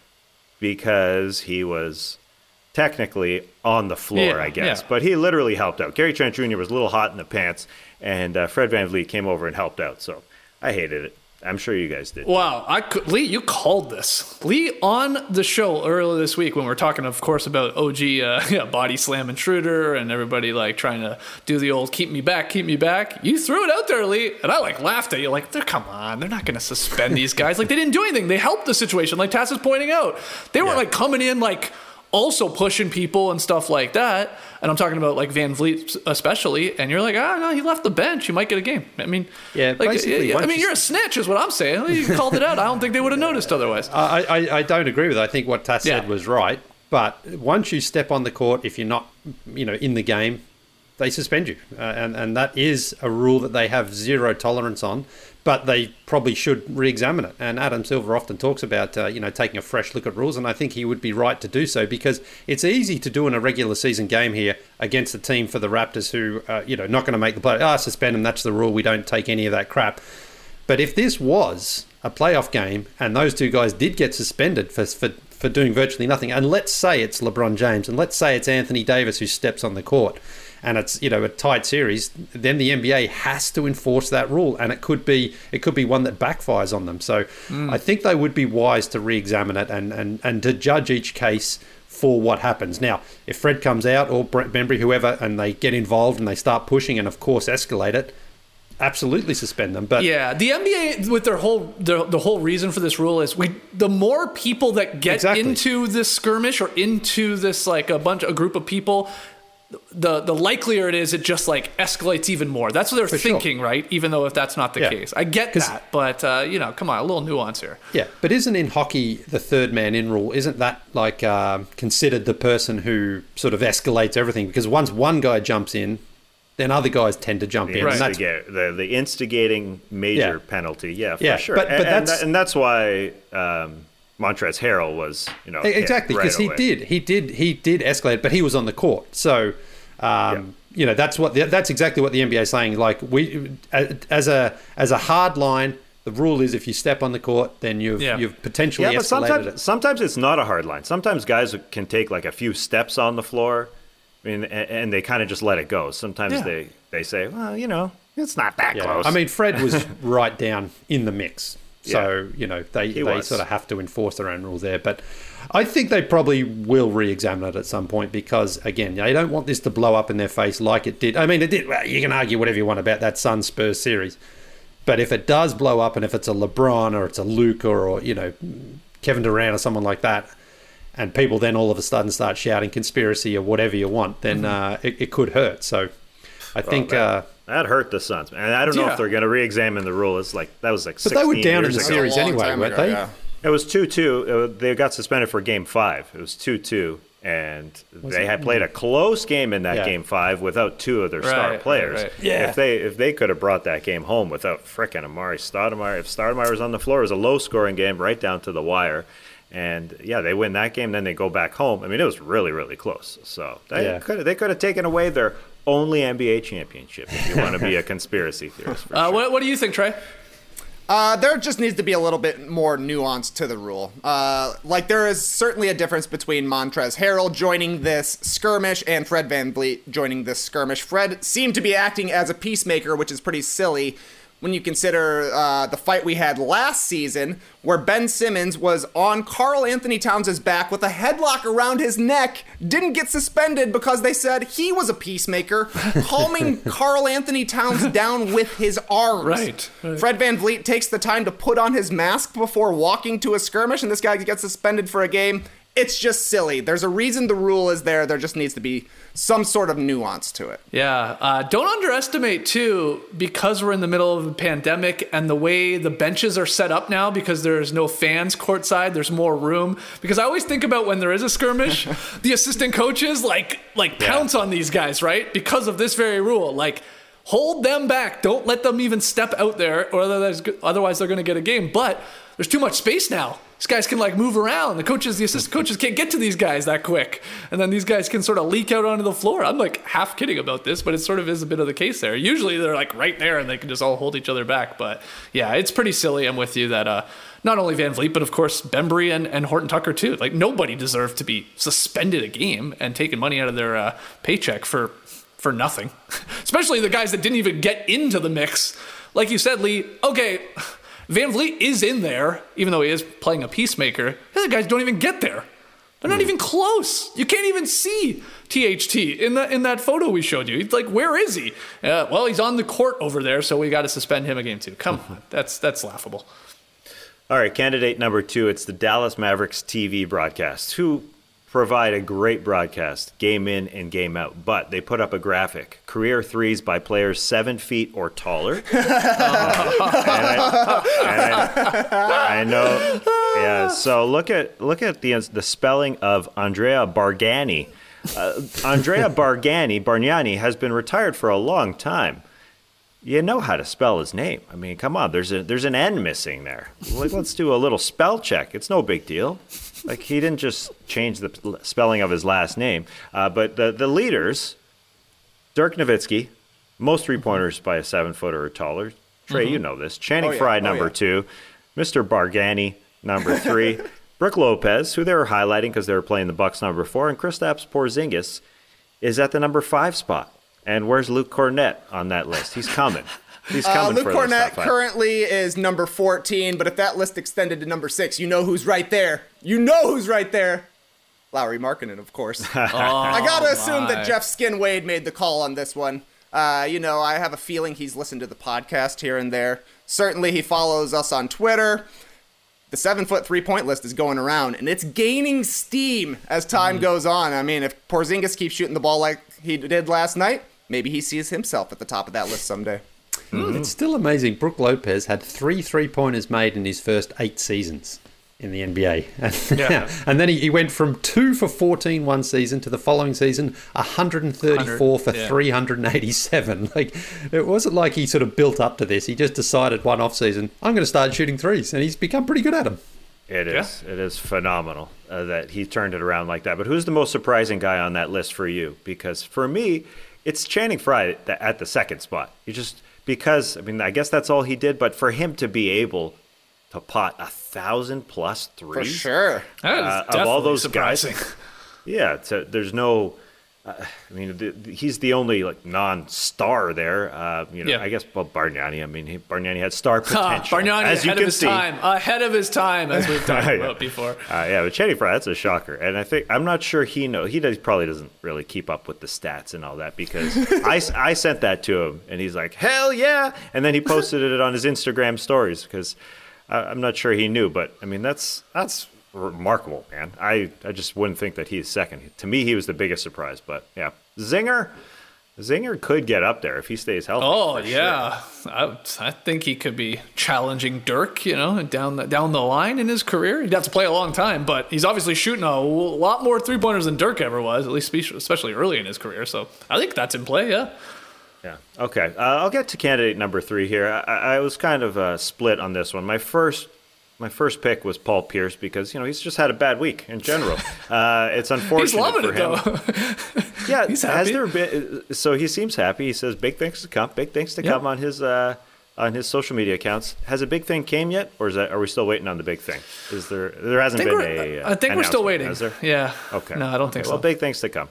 because he was technically on the floor, I guess. But he literally helped out. Gary Trent Jr. was a little hot in the pants, and Fred VanVleet came over and helped out. So I hated it. I'm sure you guys did. Wow. Lee, you called this. Lee, on the show earlier this week when we were talking, of course, about OG body slamming Schroeder and everybody like trying to do the old keep me back. You threw it out there, Lee, and I like laughed at you. Like, come on, they're not going to suspend these guys. Like, they didn't do anything. They helped the situation, like Taz is pointing out. They weren't like coming in like also pushing people and stuff like that. And I'm talking about like Van Vliet especially. And you're like, no, he left the bench. He might get a game. I mean, you're a snitch is what I'm saying. You called it out. I don't think they would have noticed otherwise. I don't agree with it. I think what Tass said was right. But once you step on the court, if you're not, in the game, they suspend you. And that is a rule that they have zero tolerance on. But they probably should re-examine it. And Adam Silver often talks about, taking a fresh look at rules. And I think he would be right to do so because it's easy to do in a regular season game here against a team for the Raptors who, not going to make the play. Suspend them. That's the rule. We don't take any of that crap. But if this was a playoff game and those two guys did get suspended for doing virtually nothing, and let's say it's LeBron James and let's say it's Anthony Davis who steps on the court, and it's a tight series, then the NBA has to enforce that rule, and it could be one that backfires on them. So I think they would be wise to re-examine it and to judge each case for what happens. Now, if Fred comes out or Brett Bembry, whoever, and they get involved and they start pushing and of course escalate it, absolutely suspend them. But yeah, the NBA with the whole reason for this rule is the more people that get into this skirmish or into this like a group of people, the likelier it is it just like escalates even more. That's what they're thinking, right? Even though if that's not the case. I get that, but come on, a little nuance here. Yeah, but isn't in hockey the third man in rule, isn't that like considered the person who sort of escalates everything? Because once one guy jumps in, then other guys tend to jump in. And that's the instigating major penalty. Yeah, for sure. But that's why Montrezl Harrell was, exactly, because he did escalate, but he was on the court. So, that's exactly what the NBA is saying. Like we, as a hard line, the rule is if you step on the court, then you've potentially escalated it. Sometimes it's not a hard line. Sometimes guys can take like a few steps on the floor. I mean, and they kind of just let it go. Sometimes they say, well, it's not that close. I mean, Fred was right down in the mix. So, they sort of have to enforce their own rules there. But I think they probably will re-examine it at some point because, again, they don't want this to blow up in their face like it did. I mean, it did. Well, you can argue whatever you want about that Suns-Spurs series. But if it does blow up and if it's a LeBron or it's a Luka or Kevin Durant or someone like that, and people then all of a sudden start shouting conspiracy or whatever you want, then it could hurt. So I think... that hurt the Suns. And I don't know if they're going to re-examine the rule. It's like that was like 16 years ago. But they were down in the series anyway, weren't they? Yeah. It was 2-2. They got suspended for Game 5. It was 2-2. And they had played a close game in that Game 5 without two of their star players. Right. Yeah. If they could have brought that game home without frickin' Amari Stoudemire. If Stoudemire was on the floor, it was a low-scoring game right down to the wire. And they win that game, then they go back home. I mean, it was really, really close. So they could have taken away their only NBA championship if you want to be a conspiracy theorist. For sure. What do you think, Trey? There just needs to be a little bit more nuance to the rule. There is certainly a difference between Montrezl Harrell joining this skirmish and Fred VanVleet joining this skirmish. Fred seemed to be acting as a peacemaker, which is pretty silly when you consider the fight we had last season where Ben Simmons was on Karl Anthony Towns' back with a headlock around his neck, didn't get suspended because they said he was a peacemaker, calming Karl Anthony Towns down with his arms. Right. Fred VanVleet takes the time to put on his mask before walking to a skirmish, and this guy gets suspended for a game. It's just silly. There's a reason the rule is there. There just needs to be some sort of nuance to it. Yeah. Don't underestimate, too, because we're in the middle of a pandemic and the way the benches are set up now because there's no fans courtside, there's more room. Because I always think about when there is a skirmish, the assistant coaches pounce on these guys, right? Because of this very rule. Like, hold them back. Don't let them even step out there or otherwise they're going to get a game. But there's too much space now. These guys can move around. The assistant coaches can't get to these guys that quick. And then these guys can sort of leak out onto the floor. I'm half kidding about this, but it sort of is a bit of the case there. Usually they're right there and they can just all hold each other back. But yeah, it's pretty silly. I'm with you that not only VanVleet, but of course Bembry and Horton Tucker too. Nobody deserved to be suspended a game and taking money out of their paycheck for nothing. Especially the guys that didn't even get into the mix. Like you said, Lee, okay, VanVleet is in there, even though he is playing a peacemaker. The other guys don't even get there. They're not even close. You can't even see THT in that photo we showed you. He's where is he? Well, he's on the court over there, so we got to suspend him a game too. Come on, that's laughable. All right, candidate number 2. It's the Dallas Mavericks TV broadcast, who provide a great broadcast, game in and game out. But they put up a graphic: career threes by players 7 feet or taller. I know. Yeah. So look at the spelling of Andrea Bargnani. Andrea Bargnani has been retired for a long time. You know how to spell his name. I mean, come on. There's an N missing there. Let's do a little spell check. It's no big deal. Like, he didn't just change the spelling of his last name. But the leaders, Dirk Nowitzki, most three-pointers by a 7-footer or taller. Trey, you know this. Channing Frye, number 2. Mr. Bargnani, number 3. Brook Lopez, who they were highlighting because they were playing the Bucks, number 4. And Kristaps Porzingis is at the number 5 spot. And where's Luke Cornett on that list? He's coming. He's coming Luke for Cornett currently is number 14, but if that list extended to number 6, you know who's right there. You know who's right there. Lauri Markkanen, of course. I gotta assume that Jeff Skin Wade made the call on this one. I have a feeling he's listened to the podcast here and there. Certainly he follows us on Twitter. The 7-foot 3-point list is going around, and it's gaining steam as time goes on. I mean, if Porzingis keeps shooting the ball like he did last night, maybe he sees himself at the top of that list someday. It's still amazing. Brook Lopez had 3 3-pointers made in his first 8 seasons in the NBA. And then he went from 2 for 14 one season to the following season, 134 for 387. Like, it wasn't like he sort of built up to this. He just decided one off season, I'm going to start shooting threes, and he's become pretty good at them. It is. Yeah. It is phenomenal that he turned it around like that. But who's the most surprising guy on that list for you? Because for me, it's Channing Frye at the second spot. I guess that's all he did. But for him to be able to pot 1,000+ threes, for sure, that is of all those surprising. guys, there's no. He's the only non-star there. I guess Bargnani. Bargnani had star potential. Bargnani ahead of his time, as we've talked about before. But Channing Frye, that's a shocker. And I'm not sure he probably doesn't really keep up with the stats and all that, because I sent that to him, and he's like, hell yeah! And then he posted it on his Instagram stories, because I'm not sure he knew. But that's remarkable, man. I just wouldn't think that he's second. To me, he was the biggest surprise. But yeah, Zinger could get up there if he stays healthy. Oh yeah, sure. I think he could be challenging Dirk, down the line in his career. He'd have to play a long time, but he's obviously shooting a lot more 3-pointers than Dirk ever was, at least especially early in his career. So I think that's in play. Yeah. Yeah. Okay. I'll get to candidate number 3 here. I was kind of split on this one. My first pick was Paul Pierce, because he's just had a bad week in general. It's unfortunate he's loving for him. It, though. Yeah, he's happy. Has there been? So he seems happy. He says big things to come. Big things to come on his social media accounts. Has a big thing came yet, or are we still waiting on the big thing? Is there? There hasn't been a. I think we're still waiting. Is there? Yeah. Okay. No, I don't think so. Well, big things to come.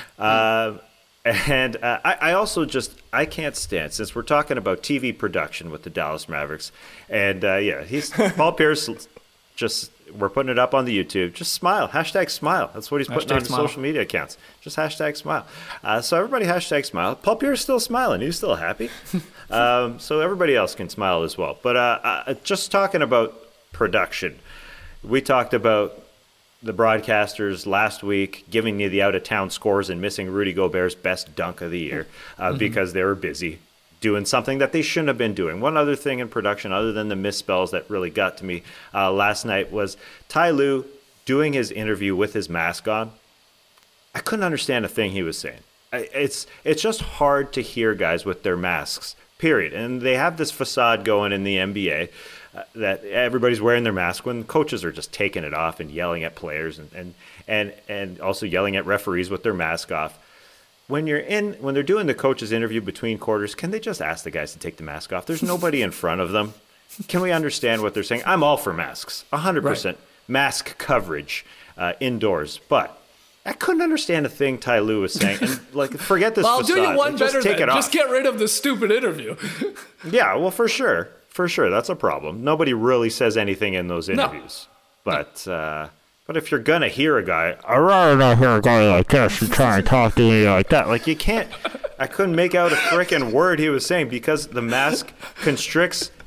And I also I can't stand, since we're talking about TV production with the Dallas Mavericks, and he's Paul Pierce. We're putting it up on the YouTube. Just smile. #smile. That's what he's putting on his social media accounts. Just #smile. So everybody #smile. Paul Pierce is still smiling. He's still happy. So everybody else can smile as well. But just talking about production, we talked about the broadcasters last week giving you the out-of-town scores and missing Rudy Gobert's best dunk of the year because they were busy doing something that they shouldn't have been doing. One other thing in production, other than the misspells that really got to me last night, was Ty Lue doing his interview with his mask on. I couldn't understand a thing he was saying. It's just hard to hear guys with their masks, period. And they have this facade going in the NBA that everybody's wearing their mask when coaches are just taking it off and yelling at players and also yelling at referees with their mask off. When they're doing the coach's interview between quarters, can they just ask the guys to take the mask off? There's nobody in front of them. Can we understand what they're saying? I'm all for masks, 100% mask coverage indoors, but I couldn't understand a thing Ty Lue was saying. And forget this. I'll facade. do you one better than just get rid of the stupid interview. Yeah, well, for sure, that's a problem. Nobody really says anything in those interviews, But if you're gonna hear a guy, I'd rather not hear a guy like this and try and talk to me like that. Like, you can't. I couldn't make out a frickin' word he was saying because the mask constricts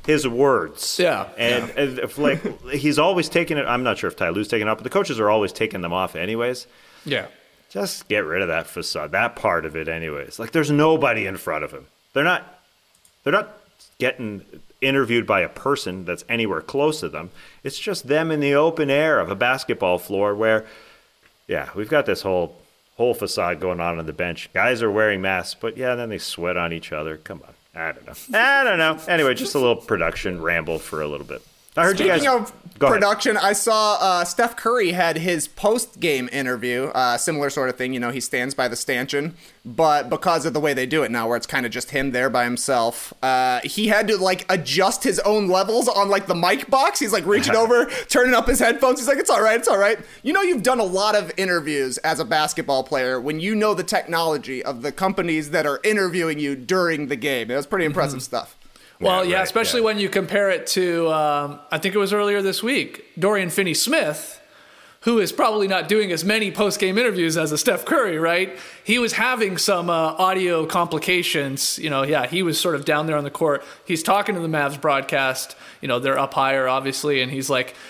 his words. Yeah. And if, like, he's always taking it. I'm not sure if Ty Lue's taking it off, but the coaches are always taking them off anyways. Yeah. Just get rid of that facade, that part of it anyways. Like, there's nobody in front of him. They're not getting interviewed by a person that's anywhere close to them. It's just them in the open air of a basketball floor where, yeah, we've got this whole facade going on the bench. Guys are wearing masks, but yeah, then they sweat on each other. Come on. I don't know. Anyway, just a little production ramble for a little bit. I heard Speaking you guys. of production, I saw Steph Curry had his post-game interview, similar sort of thing. You know, he stands by the stanchion, but because of the way they do it now, where it's kind of just him there by himself, he had to like adjust his own levels on like the mic box. He's like reaching over, turning up his headphones. He's like, "It's all right, it's all right." You know, you've done a lot of interviews as a basketball player when you know the technology of the companies that are interviewing you during the game. It was pretty impressive stuff. Well, yeah, especially when you compare it to, I think it was earlier this week, Dorian Finney-Smith, who is probably not doing as many post-game interviews as a Steph Curry, right? He was having some audio complications. You know, yeah, he was sort of down there on the court. He's talking to the Mavs broadcast. You know, they're up higher, obviously, and he's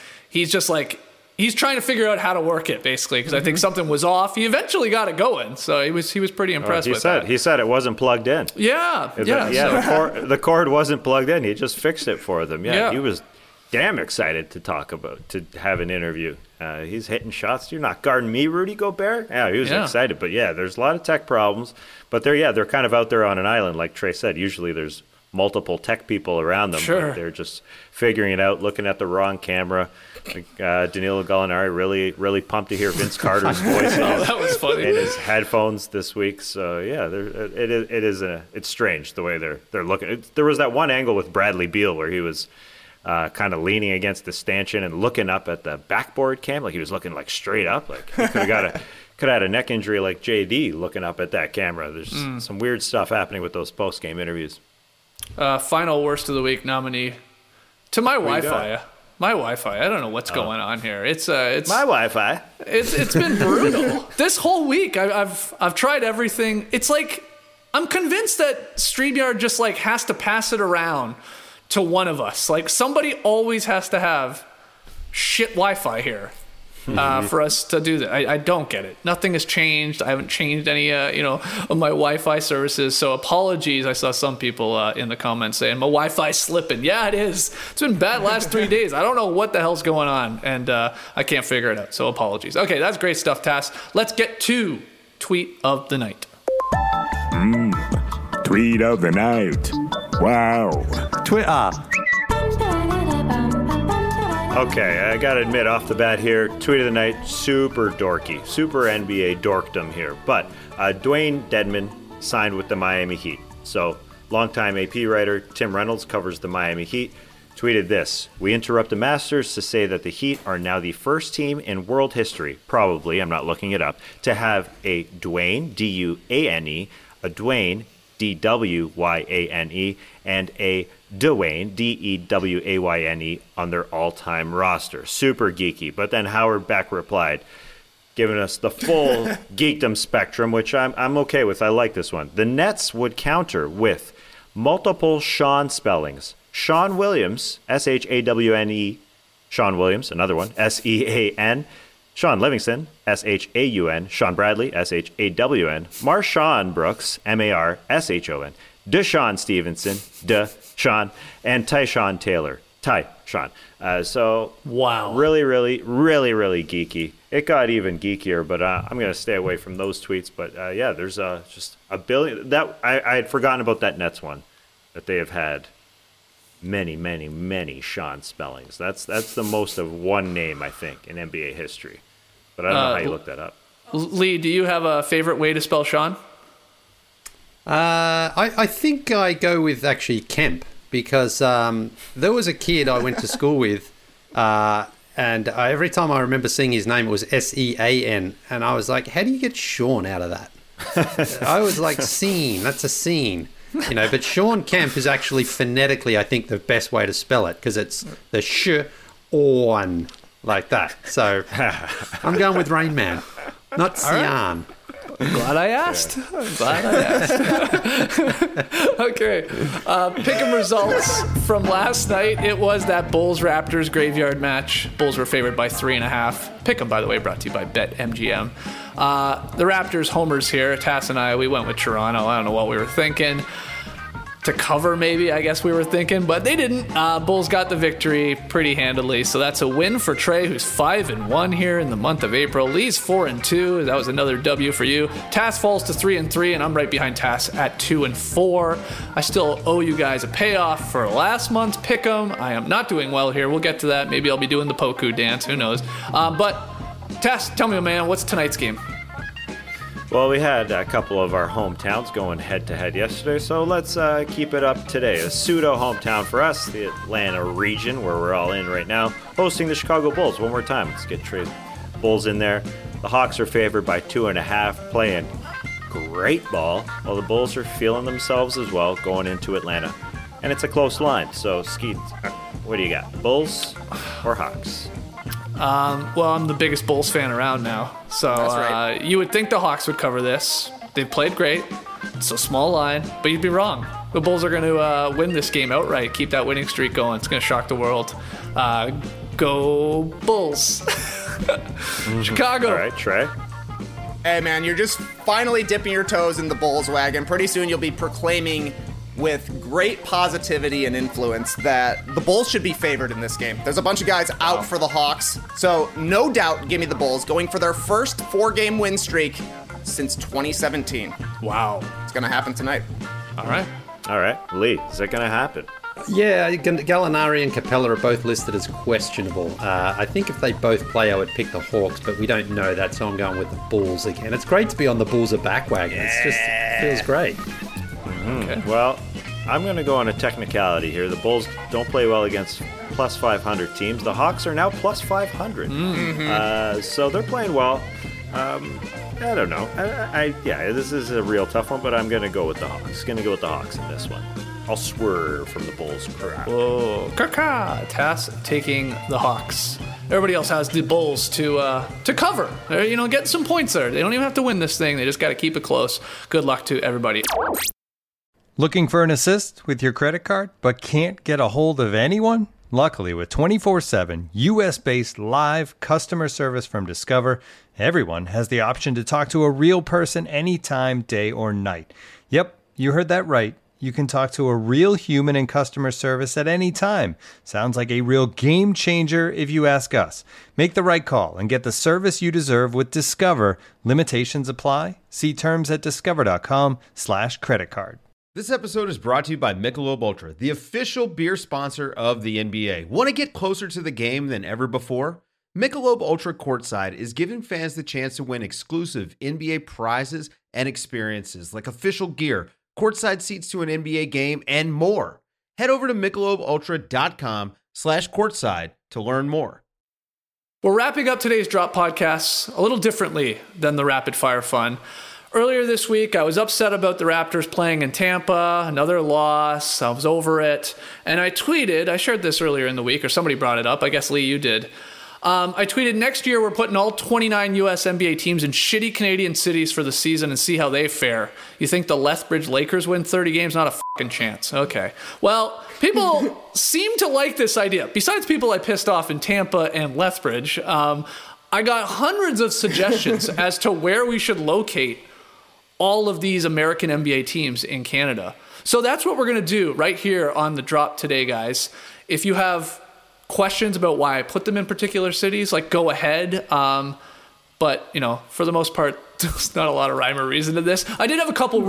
trying to figure out how to work it, basically, because I think something was off. He eventually got it going, so he was pretty impressed with that. He said it wasn't plugged in. Yeah. The cord wasn't plugged in. He just fixed it for them. Yeah, he was damn excited to have an interview. He's hitting shots. You're not guarding me, Rudy Gobert. Yeah, he was excited. But yeah, there's a lot of tech problems. But they're kind of out there on an island, like Trey said. Usually there's multiple tech people around them. Sure. But they're just figuring it out, looking at the wrong camera. Danilo Gallinari really pumped to hear Vince Carter's voice that was funny. in his headphones this week. So yeah, it's strange the way they're looking. There was that one angle with Bradley Beal where he was kind of leaning against the stanchion and looking up at the backboard cam, like he was looking like straight up, like he could have had a neck injury like JD looking up at that camera. There's some weird stuff happening with those post game interviews. Final worst of the week nominee to my Wi-Fi. My Wi-Fi. I don't know what's going on here. It's my Wi-Fi. It's been brutal. This whole week I've tried everything. It's like I'm convinced that StreamYard just like has to pass it around to one of us. Like somebody always has to have shit Wi-Fi here for us to do that. I don't get it. Nothing has changed. I haven't changed any of my Wi-Fi services. So apologies. I saw some people in the comments saying my Wi-Fi's slipping. Yeah, it is. It's been bad last 3 days. I don't know what the hell's going on, and I can't figure it out. So apologies. Okay, that's great stuff, Tass. Let's get to tweet of the night. Tweet of the night. Wow. Twitter. Okay, I gotta admit off the bat here, tweet of the night, super dorky, super NBA dorkdom here. But Dwayne Dedman signed with the Miami Heat. So, longtime AP writer Tim Reynolds covers the Miami Heat, tweeted this: "We interrupt the Masters to say that the Heat are now the first team in world history, probably, I'm not looking it up, to have a Dwayne, D-U-A-N-E, a Dwayne, D-W-Y-A-N-E, and a Dwayne, D-E-W-A-Y-N-E, on their all-time roster." Super geeky. But then Howard Beck replied, giving us the full geekdom spectrum, which I'm okay with. I like this one. "The Nets would counter with multiple Sean spellings. Sean Williams, S-H-A-W-N-E, Sean Williams, another one, S-E-A-N, Sean Livingston, S-H-A-U-N, Sean Bradley, S-H-A-W-N, Marshawn Brooks, M-A-R-S-H-O-N, Deshaun Stevenson, Deshaun, and Tyshawn Taylor, Tyshawn." So, wow. Really, really, really, really geeky. It got even geekier, but I'm going to stay away from those tweets. But yeah, there's just a billion. I had forgotten about that Nets one, that they have had many, many, many Sean spellings. That's the most of one name, I think, in NBA history. But I don't know how you look that up. Lee, do you have a favorite way to spell Sean? I think I go with actually Kemp, because there was a kid I went to school with, and every time I remember seeing his name, it was S-E-A-N, and I was like, how do you get Sean out of that? I was like, scene, that's a scene. But Sean Kemp is actually phonetically, I think, the best way to spell it, because it's the sh-on, like that. So I'm going with Rain Man, not Sian. Glad I asked. I'm glad I asked. Okay. Pick'em results from last night. It was that Bulls-Raptors graveyard match. Bulls were favored by 3.5. Pick'em, by the way, brought to you by BetMGM. The Raptors homers here. Tass and I, we went with Toronto. I don't know what we were thinking. To cover, maybe, I guess we were thinking, but they didn't. Bulls got the victory pretty handily, so that's a win for Trey, who's 5-1 here in the month of April. Lee's 4-2. That was another W for you. Tass falls to 3-3, and I'm right behind Tass at 2-4. I still owe you guys a payoff for last month's pick'em. I am not doing well here. We'll get to that. Maybe I'll be doing the Poku dance. Who knows? But Tass, tell me, man, what's tonight's game? Well, we had a couple of our hometowns going head-to-head yesterday, so let's keep it up today. A pseudo-hometown for us, the Atlanta region, where we're all in right now, hosting the Chicago Bulls. One more time, let's get Trey Bulls in there. The Hawks are favored by 2.5, playing great ball, while the Bulls are feeling themselves as well going into Atlanta. And it's a close line, so Skeet, what do you got, Bulls or Hawks? Well, I'm the biggest Bulls fan around now, so That's right. You would think the Hawks would cover this. They've played great. It's a small line, but you'd be wrong. The Bulls are going to win this game outright, keep that winning streak going. It's going to shock the world. Go Bulls. Chicago. All right, Trey. Hey, man, you're just finally dipping your toes in the Bulls wagon. Pretty soon you'll be proclaiming with great positivity and influence that the Bulls should be favored in this game. There's a bunch of guys out for the Hawks, so no doubt give me the Bulls going for their first 4-game win streak since 2017. Wow. It's going to happen tonight. All right. Lee, is that going to happen? Yeah, Gallinari and Capella are both listed as questionable. I think if they both play, I would pick the Hawks, but we don't know that, so I'm going with the Bulls again. It's great to be on the Bulls of backwagon. It feels great. Okay. Well, I'm going to go on a technicality here. The Bulls don't play well against plus 500 teams. The Hawks are now plus 500. So they're playing well. I don't know. This is a real tough one, but I'm going to go with the Hawks. Going to go with the Hawks in this one. I'll swerve from the Bulls crowd. Whoa. Tass taking the Hawks. Everybody else has the Bulls to cover. Get some points there. They don't even have to win this thing. They just got to keep it close. Good luck to everybody. Looking for an assist with your credit card, but can't get a hold of anyone? Luckily, with 24/7 U.S.-based live customer service from Discover, everyone has the option to talk to a real person anytime, day or night. Yep, you heard that right. You can talk to a real human in customer service at any time. Sounds like a real game changer if you ask us. Make the right call and get the service you deserve with Discover. Limitations apply. See terms at discover.com/creditcard. This episode is brought to you by Michelob Ultra, the official beer sponsor of the NBA. Want to get closer to the game than ever before? Michelob Ultra Courtside is giving fans the chance to win exclusive NBA prizes and experiences like official gear, courtside seats to an NBA game, and more. Head over to MichelobUltra.com/courtside to learn more. We're wrapping up today's Drop Podcasts a little differently than the Rapid Fire Fun. Earlier this week, I was upset about the Raptors playing in Tampa, another loss. I was over it. And I tweeted, I shared this earlier in the week, or somebody brought it up. I guess, Lee, you did. I tweeted, next year we're putting all 29 U.S. NBA teams in shitty Canadian cities for the season and see how they fare. You think the Lethbridge Lakers win 30 games? Not a fucking chance. Okay. Well, people seem to like this idea. Besides people I pissed off in Tampa and Lethbridge, I got hundreds of suggestions as to where we should locate all of these American NBA teams in Canada. So that's what we're going to do right here on the Drop today, guys. If you have questions about why I put them in particular cities, go ahead. But, for the most part, there's not a lot of rhyme or reason to this. I did have a couple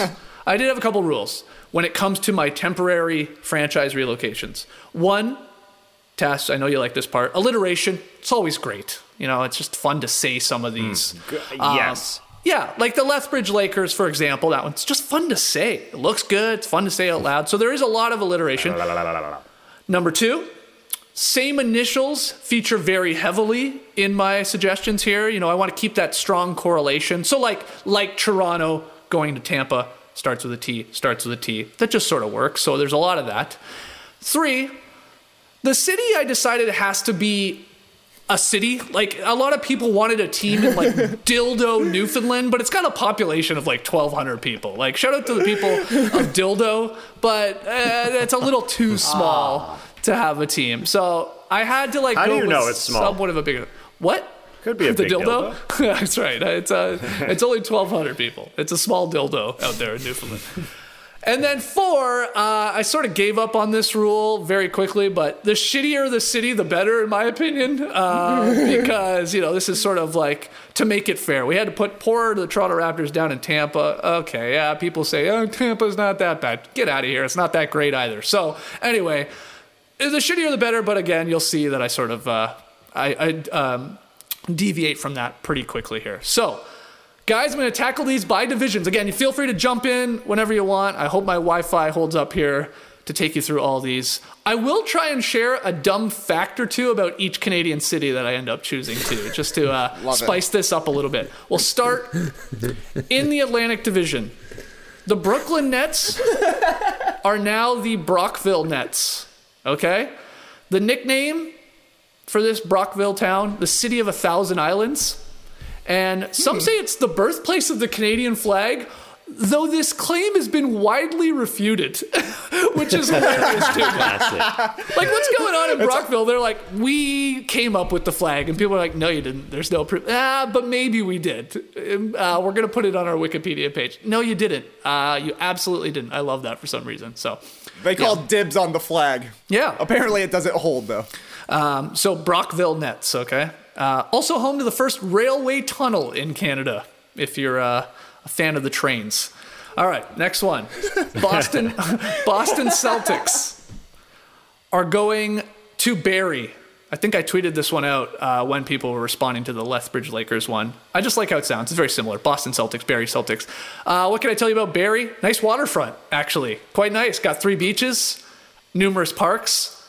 rules. When it comes to my temporary franchise relocations. One, Tass, I know you like this part. Alliteration, it's always great. It's just fun to say some of these. Yes. Yeah, like the Lethbridge Lakers, for example. That one's just fun to say. It looks good. It's fun to say out loud. So there is a lot of alliteration. Number two, same initials feature very heavily in my suggestions here. I want to keep that strong correlation. So like Toronto going to Tampa starts with a T, That just sort of works. So there's a lot of that. Three, the city I decided has to be a city. Like, a lot of people wanted a team in like Dildo, Newfoundland, but it's got a population of like 1,200 people. Like, shout out to the people of Dildo, but it's a little too small to have a team. So I had to like How go do you with know it's small? somewhat of a bigger. What? Could be a the big dildo. That's right. It's only 1,200 people. It's a small dildo out there in Newfoundland. And then 4, I sort of gave up on this rule very quickly, but the shittier the city, the better, in my opinion, because, you know, this is sort of like to make it fair. We had to put the Toronto Raptors down in Tampa. Okay, yeah, people say, oh, Tampa's not that bad. Get out of here. It's not that great either. So anyway, the shittier the better, but again, you'll see that I sort of deviate from that pretty quickly here. So, guys, I'm going to tackle these by divisions. Again, you feel free to jump in whenever you want. I hope my Wi-Fi holds up here to take you through all these. I will try and share a dumb fact or two about each Canadian city that I end up choosing to, just to spice this up a little bit. We'll start in the Atlantic Division. The Brooklyn Nets are now the Brockville Nets, okay? The nickname for this Brockville town, the City of 1,000 Islands. And some say it's the birthplace of the Canadian flag, though this claim has been widely refuted, which is hilarious too. Like, what's going on in Brockville? They're like, we came up with the flag. And people are like, no, you didn't. There's no proof. But maybe we did. We're going to put it on our Wikipedia page. No, you didn't. You absolutely didn't. I love that for some reason. So they called dibs on the flag. Yeah. Apparently it doesn't hold, though. So Brockville Nets, okay? Also home to the first railway tunnel in Canada, if you're a fan of the trains. All right, next one. Boston Celtics are going to Barrie. I think I tweeted this one out when people were responding to the Lethbridge Lakers one. I just like how it sounds. It's very similar. Boston Celtics, Barrie Celtics. What can I tell you about Barrie? Nice waterfront, actually. Quite nice. Got 3 beaches, numerous parks.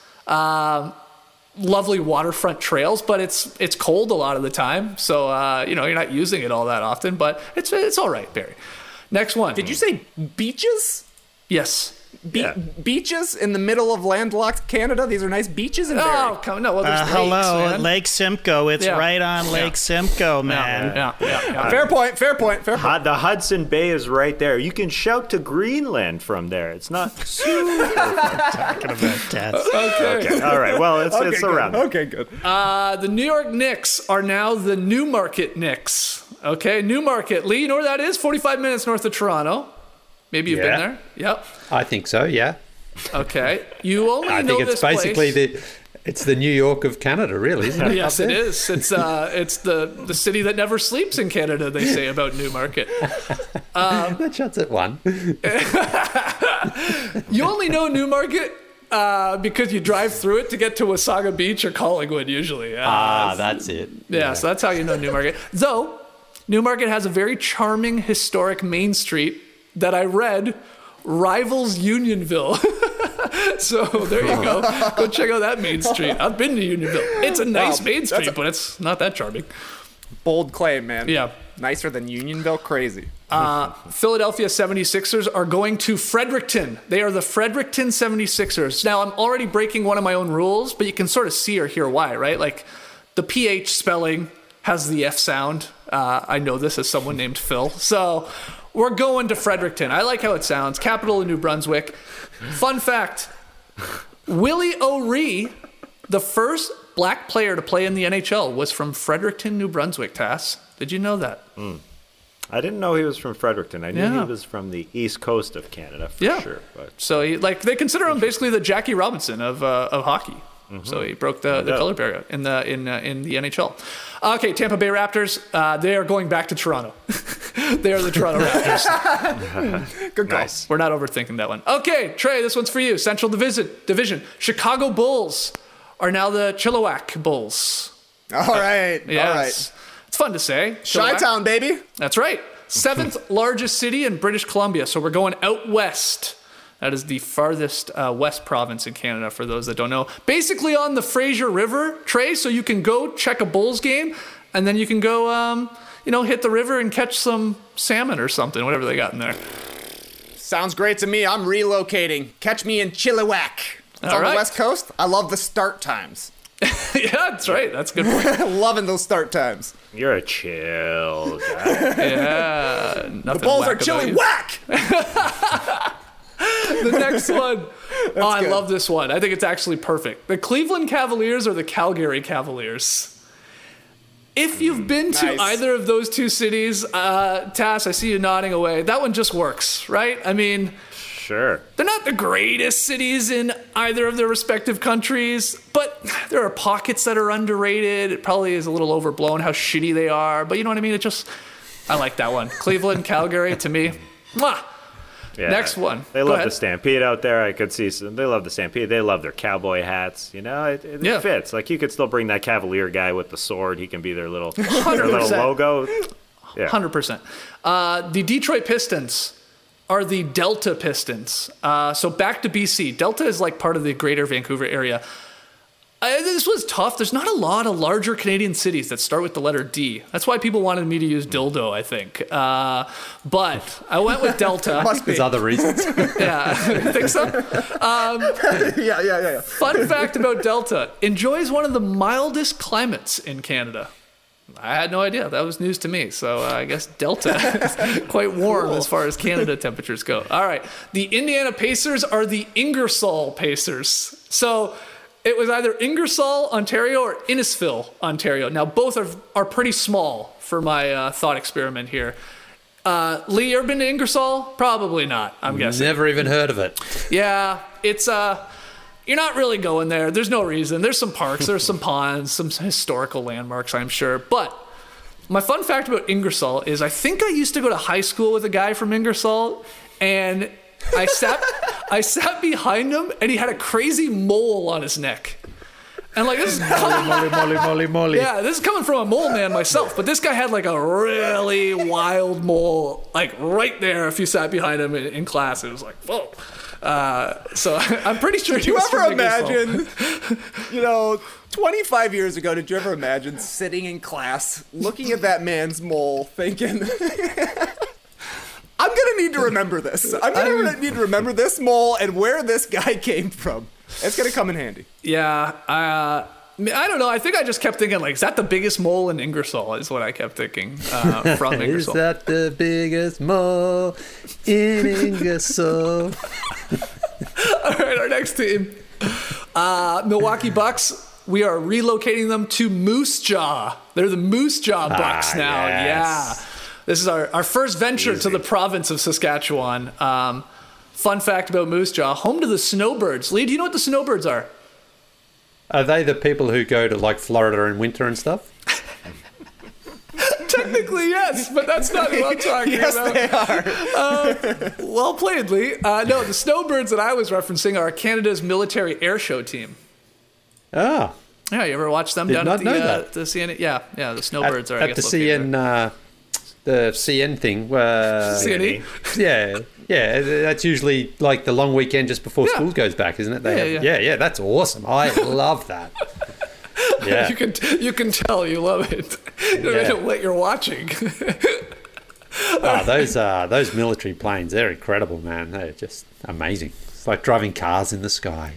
Lovely waterfront trails, but it's cold a lot of the time, so you're not using it all that often, but it's all right, Barrie. Next one. Did you say beaches? Yes. Beaches in the middle of landlocked Canada? These are nice beaches in Barrie. Oh, come no. Well, there's lakes, hello, man. Lake Simcoe. It's right on Lake Simcoe, man. Yeah. Fair point. The Hudson Bay is right there. You can shout to Greenland from there. It's not super talking about that. Okay. All right. Well, it's around. Okay, good. The New York Knicks are now the Newmarket Knicks. Okay, Newmarket. Lee, you know where that is? 45 minutes north of Toronto. Maybe you've been there. Yep. I think so. Yeah. Okay. You only I know think it's this basically place. It's the New York of Canada, really, isn't it? Yes, it is. It's the city that never sleeps in Canada, they say about Newmarket. That shuts at 1. You only know Newmarket because you drive through it to get to Wasaga Beach or Collingwood, usually. That's it. Yeah, so that's how you know Newmarket. Though, Newmarket has a very charming, historic main street that I read rivals Unionville. So there you go. Go check out that main street. I've been to Unionville. It's a nice main street, but it's not that charming. Bold claim, man. Yeah. Nicer than Unionville? Crazy. Philadelphia 76ers are going to Fredericton. They are the Fredericton 76ers. Now, I'm already breaking one of my own rules, but you can sort of see or hear why, right? Like, the PH spelling has the F sound. I know this as someone named Phil. So we're going to Fredericton. I like how it sounds. Capital of New Brunswick. Fun fact, Willie O'Ree, the first black player to play in the NHL, was from Fredericton, New Brunswick, Tass. Did you know that? I didn't know he was from Fredericton. I knew he was from the east coast of Canada for sure. But so they consider him basically the Jackie Robinson of hockey. Mm-hmm. So he broke the color barrier in the NHL. Okay, Tampa Bay Raptors. They are going back to Toronto. They are the Toronto Raptors. Good call. Nice. We're not overthinking that one. Okay, Trey, this one's for you. Central Division. Chicago Bulls are now the Chilliwack Bulls. All right. Yes. All right. It's fun to say. Chi-Town, baby. That's right. 7th largest city in British Columbia. So we're going out west. That is the farthest west province in Canada, for those that don't know. Basically on the Fraser River, Trey, so you can go check a Bulls game, and then you can go, hit the river and catch some salmon or something, whatever they got in there. Sounds great to me. I'm relocating. Catch me in Chilliwack. It's on the west coast. I love the start times. Yeah, that's right. That's a good point. Loving those start times. You're a chill guy. Yeah. The balls are chilly. Whack! The next one. I love this one. I think it's actually perfect. The Cleveland Cavaliers or the Calgary Cavaliers? If you've been to either of those two cities, Tass, I see you nodding away. That one just works, right? I mean, sure. They're not the greatest cities in either of their respective countries, but there are pockets that are underrated. It probably is a little overblown how shitty they are, but you know what I mean? I like that one. Cleveland, Calgary, to me, mwah. Yeah. Next one. They love the Stampede out there. I could see they love the Stampede. They love their cowboy hats. You know, it fits. Like, you could still bring that Cavalier guy with the sword. He can be their little logo. Yeah. 100%. The Detroit Pistons are the Delta Pistons. So back to BC. Delta is like part of the greater Vancouver area. This was tough. There's not a lot of larger Canadian cities that start with the letter D. That's why people wanted me to use dildo, I think. But I went with Delta. Must be. There's other reasons. Yeah, I think so. Yeah. Fun fact about Delta. Enjoys one of the mildest climates in Canada. I had no idea. That was news to me. So I guess Delta is quite warm as far as Canada temperatures go. All right. The Indiana Pacers are the Ingersoll Pacers. So it was either Ingersoll, Ontario, or Innisfil, Ontario. Now, both are pretty small for my thought experiment here. Lee, you ever been to Ingersoll? Probably not, I'm guessing. Never even heard of it. Yeah, it's you're not really going there. There's no reason. There's some parks, there's some ponds, some historical landmarks, I'm sure. But my fun fact about Ingersoll is I think I used to go to high school with a guy from Ingersoll, and I sat behind him, and he had a crazy mole on his neck. And like, this is molly. Yeah, this is coming from a mole man myself, but this guy had like a really wild mole, like right there. If you sat behind him in class, it was like, whoa. So I'm pretty sure. Did you ever imagine, 25 years ago, did you ever imagine sitting in class, looking at that man's mole, thinking, I'm going to need to remember this. I'm going to need to remember this mole and where this guy came from. It's going to come in handy. Yeah. I don't know. I think I just kept thinking, like, is that the biggest mole in Ingersoll is what I kept thinking from Ingersoll. Is that the biggest mole in Ingersoll? All right, our next team. Milwaukee Bucks. We are relocating them to Moose Jaw. They're the Moose Jaw Bucks now. Yes. Yeah. This is our first venture to the province of Saskatchewan. Fun fact about Moose Jaw, home to the Snowbirds. Lee, do you know what the Snowbirds are? Are they the people who go to like Florida in winter and stuff? Technically, yes, but that's not who I'm talking about. Yes, they are. Well played, Lee. No, the Snowbirds that I was referencing are Canada's military air show team. Oh. Yeah, you ever watch them down at the CN? Yeah, the Snowbirds are, I guess, at the CN, the CN thing. CNE? Yeah, that's usually like the long weekend just before school goes back, isn't it? Yeah, that's awesome. I love that. Yeah. You can tell you love it. No matter what you're watching. Those military planes, they're incredible, man. They're just amazing. It's like driving cars in the sky.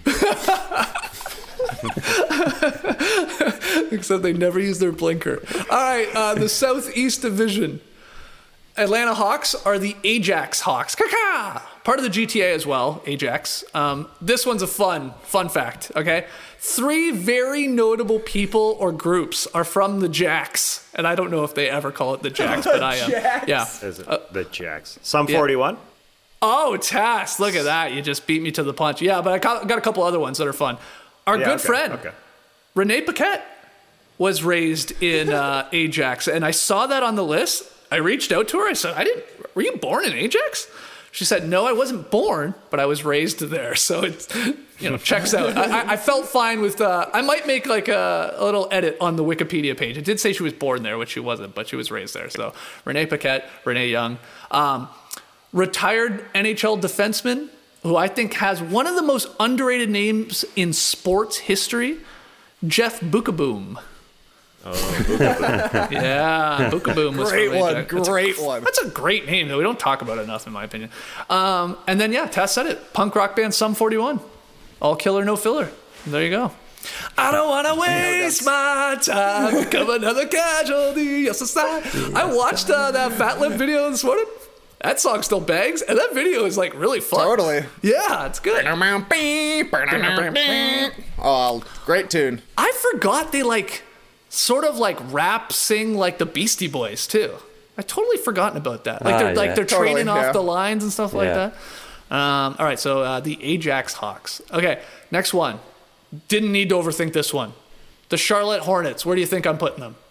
Except they never use their blinker. All right, the Southeast Division. Atlanta Hawks are the Ajax Hawks. Part of the GTA as well, Ajax. This one's a fun fact, okay? 3 very notable people or groups are from the Jacks. And I don't know if they ever call it the Jacks, but I am. Yeah. Is it the Jacks? Sum 41? Oh, Tass, look at that. You just beat me to the punch. Yeah, but I got a couple other ones that are fun. Our good friend, Renee Paquette, was raised in Ajax. And I saw that on the list. I reached out to her. I said, were you born in Ajax? She said, no, I wasn't born, but I was raised there. So it's, checks out. I felt fine with, I might make like a little edit on the Wikipedia page. It did say she was born there, which she wasn't, but she was raised there. So Renee Paquette, Renee Young, retired NHL defenseman, who I think has one of the most underrated names in sports history, Jeff Bukaboom. Oh, Bukaboom. Yeah, Bukaboom was great one. That's a great name, though. We don't talk about it enough, in my opinion. And then, Tess said it. Punk rock band Sum 41. All killer, no filler. There you go. I don't want to waste my time, become another casualty of society. I watched that Fat Lip video this morning. That song still bangs, and that video is like really fun. Totally. Yeah, it's good. Oh, great tune. I forgot they like sort of like rap sing like the Beastie Boys too. I totally forgotten about that. Like they're training off the lines and stuff like that. All right, so the Ajax Hawks. Okay, next one. Didn't need to overthink this one. The Charlotte Hornets. Where do you think I'm putting them?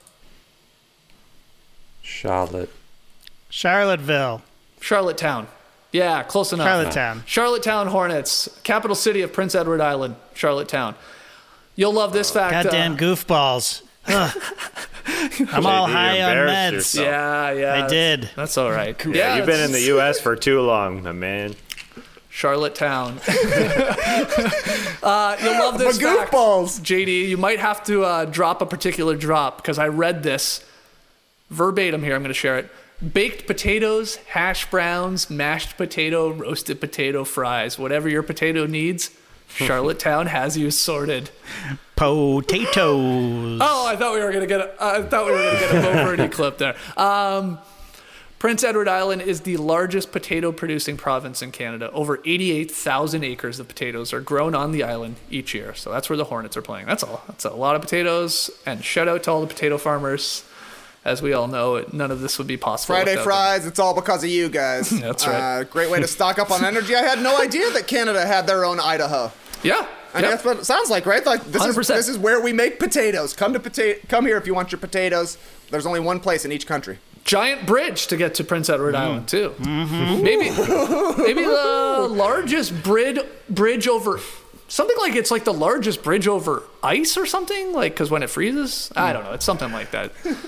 Charlottesville. Charlottetown. Yeah, close enough. Charlottetown. Charlottetown Hornets, capital city of Prince Edward Island, Charlottetown. You'll love this fact. Goddamn goofballs. I'm all high on meds. Yeah. I did. That's all right. Yeah, you've been in the U.S. for too long, my man. Charlottetown. You'll love this fact. Goofballs. JD, you might have to drop a particular drop because I read this verbatim here. I'm going to share it. Baked potatoes, hash browns, mashed potato, roasted potato, fries. Whatever your potato needs, Charlottetown has you sorted. Potatoes. Oh, I thought we were going to get a Bo Birdie clip there. Prince Edward Island is the largest potato-producing province in Canada. Over 88,000 acres of potatoes are grown on the island each year. So that's where the Hornets are playing. That's all. That's a lot of potatoes. And shout out to all the potato farmers. As we all know, none of this would be possible. Friday fries, it's all because of you guys. That's right. Great way to stock up on energy. I had no idea that Canada had their own Idaho. Yeah. And that's what it sounds like, right? Like this is where we make potatoes. Come here if you want your potatoes. There's only one place in each country. Giant bridge to get to Prince Edward Island too. Mm-hmm. Maybe the largest bridge over something like it's like the largest bridge over ice or something like because when it freezes, I don't know. It's something like that.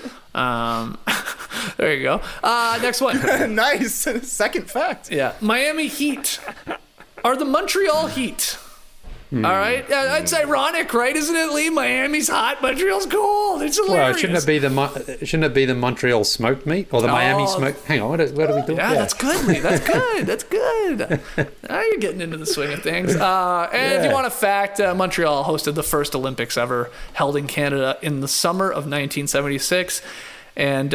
There you go. Next one. Nice. Second fact. Yeah. Miami Heat are the Montreal Heat. All right, it's ironic, right? Isn't it, Lee? Miami's hot, Montreal's cold. It's hilarious. Well, shouldn't it be the Montreal smoked meat or the Miami smoked? Hang on, what are we doing? Yeah, that's good, Lee. That's good. That's good. Now you're getting into the swing of things. And if you want a fact, Montreal hosted the first Olympics ever held in Canada in the summer of 1976, and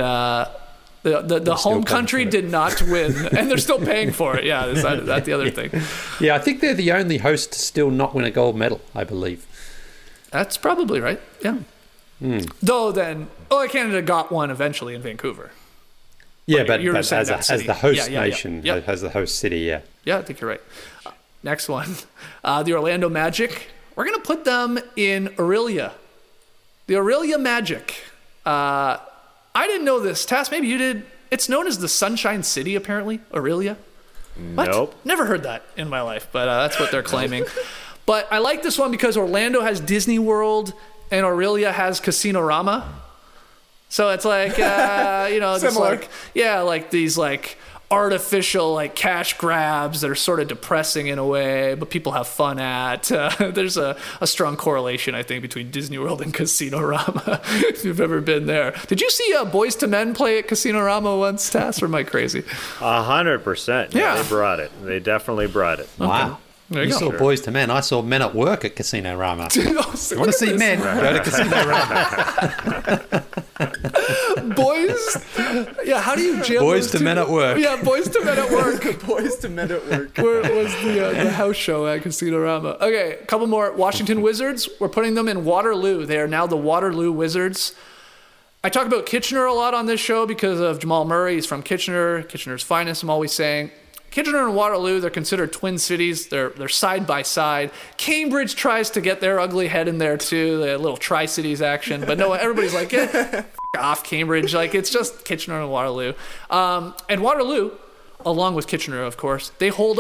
the home country did not win, and they're still paying for it. Yeah, that's the other thing. Yeah, I think they're the only host to still not win a gold medal, I believe. That's probably right, yeah. Though then, Canada got one eventually in Vancouver. Yeah, but as the host nation, as the host city, yeah. Yeah, I think you're right. Next one, the Orlando Magic. We're going to put them in Orillia. The Orillia Magic. I didn't know this. Tass, maybe you did. It's known as the Sunshine City, apparently. Orillia. What? Nope. Never heard that in my life, but that's what they're claiming. But I like this one because Orlando has Disney World and Orillia has Casino-Rama. So it's like, similar. like these like artificial like cash grabs that are sort of depressing in a way, but people have fun at. There's a strong correlation, I think, between Disney World and Casino-Rama, if you've ever been there. Did you see Boys to Men play at Casino-Rama once, Tass, or am I crazy? 100%. Yeah, they brought it. They definitely brought it. Wow. There you saw Boys to Men. I saw Men at Work at Casino-Rama. You want to see men? Go to Casino-Rama. Boys? Yeah, how do you jail Boys to Men at Work. Yeah, Boys to Men at Work. Boys to Men at Work. Where was the house show at Casino-Rama? Okay, a couple more. Washington Wizards. We're putting them in Waterloo. They are now the Waterloo Wizards. I talk about Kitchener a lot on this show because of Jamal Murray. He's from Kitchener. Kitchener's finest, I'm always saying. Kitchener and Waterloo, they're considered twin cities. They're side by side. Cambridge tries to get their ugly head in there too, the little Tri-Cities action. But no, everybody's like, f off Cambridge. Like, it's just Kitchener and Waterloo. And Waterloo, along with Kitchener, of course, they hold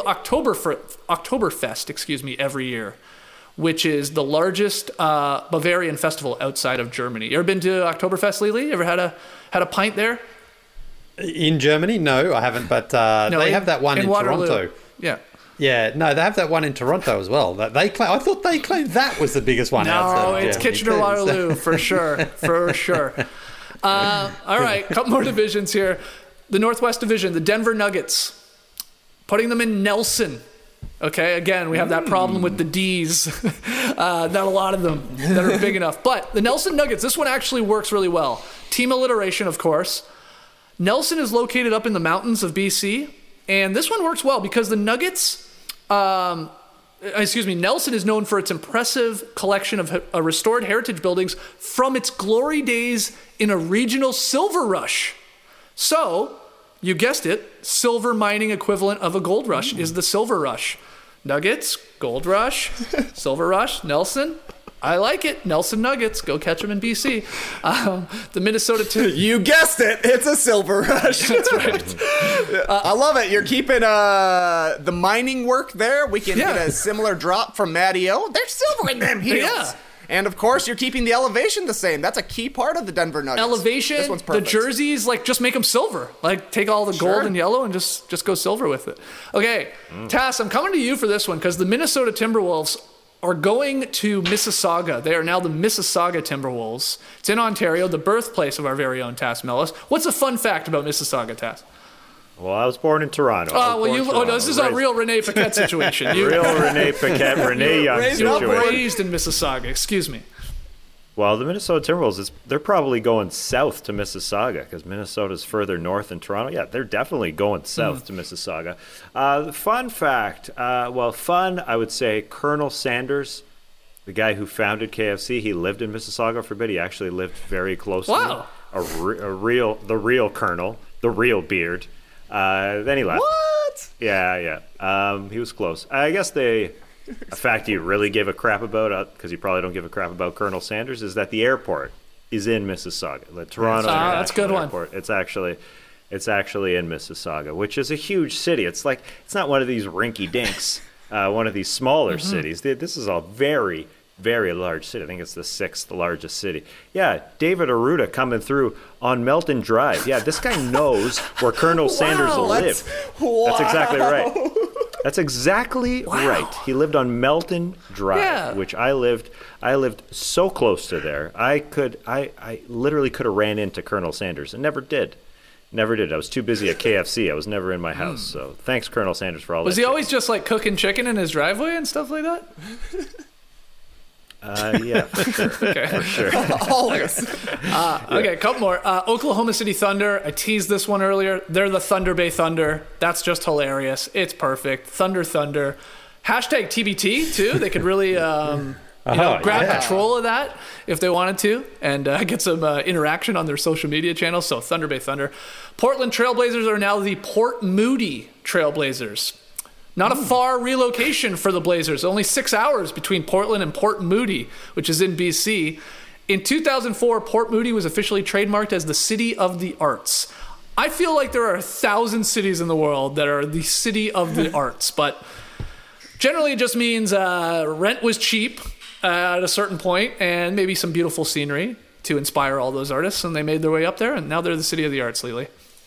Oktoberfest, every year, which is the largest Bavarian festival outside of Germany. You ever been to Oktoberfest, Lily? Ever had a pint there? In Germany? No, I haven't, but they have that one in Toronto. Yeah. Yeah, no, they have that one in Toronto as well. I thought they claimed that was the biggest one outside of it's Germany. Kitchener-Waterloo, for sure. For sure. All right, a couple more divisions here. The Northwest Division, the Denver Nuggets. Putting them in Nelson. Okay, again, we have that problem with the D's. Not a lot of them that are big enough. But the Nelson Nuggets, this one actually works really well. Team alliteration, of course. Nelson is located up in the mountains of BC, and this one works well because the Nuggets, Nelson is known for its impressive collection of restored heritage buildings from its glory days in a regional silver rush. So, you guessed it, silver mining equivalent of a gold rush is the silver rush. Nuggets, gold rush, silver rush, Nelson. I like it. Nelson Nuggets. Go catch them in BC. The Minnesota You guessed it. It's a silver rush. That's right. I love it. You're keeping the mining work there. We can get a similar drop from Matty O. There's silver in them heels. Yeah. And of course, you're keeping the elevation the same. That's a key part of the Denver Nuggets. Elevation, this one's the perfect. jerseys, like just make them silver. Like take all the gold and yellow and just go silver with it. Okay, Tass, I'm coming to you for this one because the Minnesota Timberwolves are going to Mississauga. They are now the Mississauga Timberwolves. It's in Ontario, the birthplace of our very own Tass Mellis. What's a fun fact about Mississauga, Tass? Well, I was born in Toronto. No, this is a real Renee Paquette situation. Real Renee Paquette, Renee Young situation. Raised in Mississauga, excuse me. Well, the Minnesota Timberwolves, they're probably going south to Mississauga because Minnesota's further north than Toronto. Yeah, they're definitely going south to Mississauga. The fun fact, I would say Colonel Sanders, the guy who founded KFC, he lived in Mississauga for a bit. He actually lived very close to me. The real Colonel, the real beard. Then he left. What? Yeah. He was close. I guess a fact you really give a crap about, because you probably don't give a crap about Colonel Sanders, is that the airport is in Mississauga. The Toronto that's a good Airport. It's actually in Mississauga, which is a huge city. It's not one of these rinky-dinks, one of these smaller cities. This is a very, very large city. I think it's the 6th largest city. Yeah, David Arruda coming through on Melton Drive. Yeah, this guy knows where Colonel Sanders lived. That's exactly right. That's exactly right. He lived on Melton Drive, which I lived so close to there. I literally could have ran into Colonel Sanders and never did. I was too busy at KFC. I was never in my house. So thanks, Colonel Sanders, for all that. Was he always just like cooking chicken in his driveway and stuff like that? Yeah, for sure. Okay. For sure. Always. Okay, a couple more. Oklahoma City Thunder. I teased this one earlier. They're the Thunder Bay Thunder. That's just hilarious. It's perfect. Thunder. Hashtag TBT, too. They could really grab control of that if they wanted to and get some interaction on their social media channels. So Thunder Bay Thunder. Portland Trailblazers are now the Port Moody Trailblazers. Not a far relocation for the Blazers. Only 6 hours between Portland and Port Moody, which is in BC. In 2004, Port Moody was officially trademarked as the City of the Arts. I feel like there are 1,000 cities in the world that are the City of the Arts, but generally it just means rent was cheap at a certain point and maybe some beautiful scenery to inspire all those artists, and they made their way up there, and now they're the City of the Arts, Lily.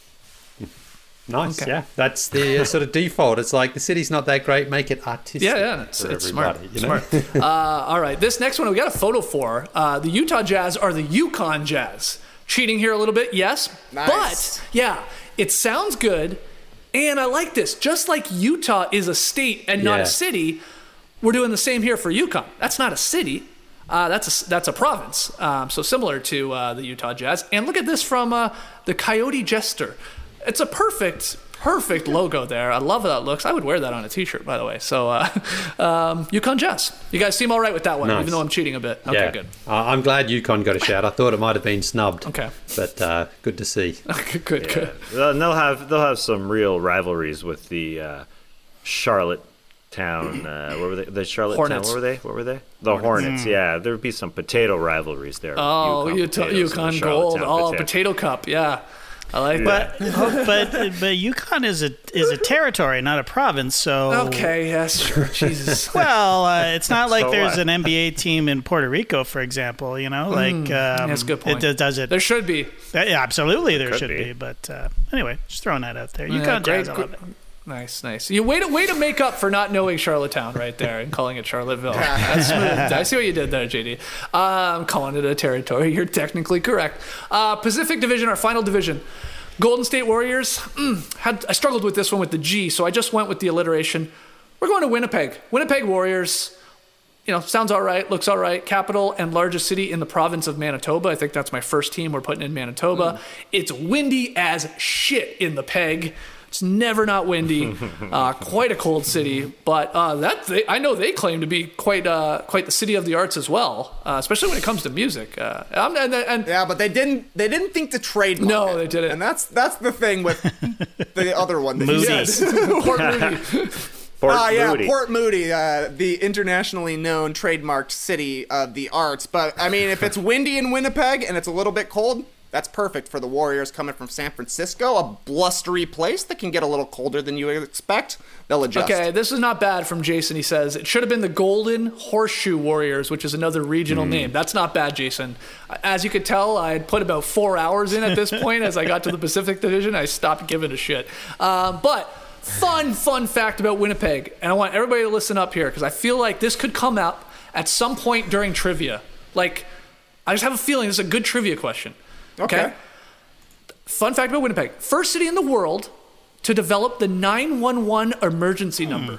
Nice, yeah. That's the sort of default. It's like the city's not that great, make it artistic. Yeah, it's smart. Smart. All right, this next one we got a photo for. The Utah Jazz are the Yukon Jazz. Cheating here a little bit, yes. Nice. But, yeah, it sounds good, and I like this. Just like Utah is a state and not a city, we're doing the same here for Yukon. That's not a city. That's a province. So similar to the Utah Jazz. And look at this from the Coyote Jester. It's a perfect logo there. I love how that looks. I would wear that on a t-shirt, by the way. So, Yukon Jazz. You guys seem all right with that one, even though I'm cheating a bit. Okay, good. I'm glad Yukon got a shout. I thought it might have been snubbed. Okay. But good to see. Good. They'll have some real rivalries with the Charlottetown. What were they? The Charlottetown. Hornets. What were they? The Hornets. Yeah, there would be some potato rivalries there. Oh, Yukon Gold. Oh, potato Cup. Yeah. I like that. But Yukon is a territory, not a province. So okay, yes, sure. Jesus. Well, it's not like there's an NBA team in Puerto Rico, for example. You know, that's a good point. Does it? There should be. Yeah, absolutely, there should be. But anyway, just throwing that out there. Yukon Jazz, I love it. Nice. You way to make up for not knowing Charlottetown right there and calling it Charlottesville. That's smooth. I see what you did there, JD. I'm calling it a territory. You're technically correct. Pacific Division, our final division. Golden State Warriors. I struggled with this one with the G, so I just went with the alliteration. We're going to Winnipeg. Winnipeg Warriors. Sounds all right, looks all right. Capital and largest city in the province of Manitoba. I think that's my first team we're putting in Manitoba. It's windy as shit in the Peg. It's never not windy. Quite a cold city, but I know they claim to be quite the city of the arts as well, especially when it comes to music. Yeah, but they didn't think to trademark. No, it. they didn't. And that's the thing with the other one. Moody's. Port Moody. Port Moody, the internationally known trademarked city of the arts. But I mean, if it's windy in Winnipeg and it's a little bit cold, that's perfect for the Warriors coming from San Francisco, a blustery place that can get a little colder than you would expect. They'll adjust. Okay, this is not bad from Jason. He says, it should have been the Golden Horseshoe Warriors, which is another regional name. That's not bad, Jason. As you could tell, I had put about 4 hours in at this point. As I got to the Pacific Division, I stopped giving a shit. But fun fact about Winnipeg, and I want everybody to listen up here, because I feel like this could come up at some point during trivia. Like, I just have a feeling this is a good trivia question. Okay. Fun fact about Winnipeg. First city in the world to develop the 911 emergency number.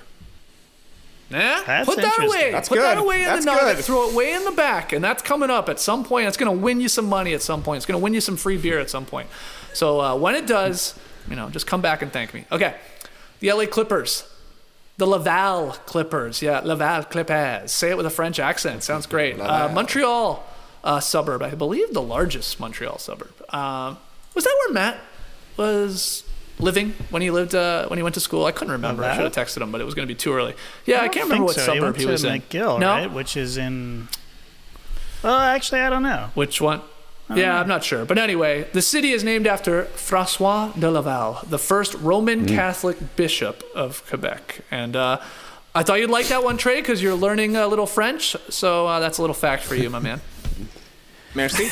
That's put that away. That's put good. that away in That's the nugget. good. Throw it way in the back. And that's coming up at some point. It's going to win you some money at some point. It's going to win you some free beer at some point. So when it does, just come back and thank me. Okay. The LA Clippers. The Laval Clippers. Yeah, Laval Clippers. Say it with a French accent. Sounds great. Montreal suburb. I believe the largest Montreal suburb. Was that where Matt was living when he lived when he went to school? I couldn't remember. I should have texted him, but it was going to be too early. Yeah, I can't remember what suburb he was in. McGill, no? right? Which is in... Well, actually, I don't know. Which one? Yeah, I'm not sure. But anyway, the city is named after François de Laval, the first Roman Catholic bishop of Quebec. And I thought you'd like that one, Trey, because you're learning a little French. So that's a little fact for you, my man. Merci.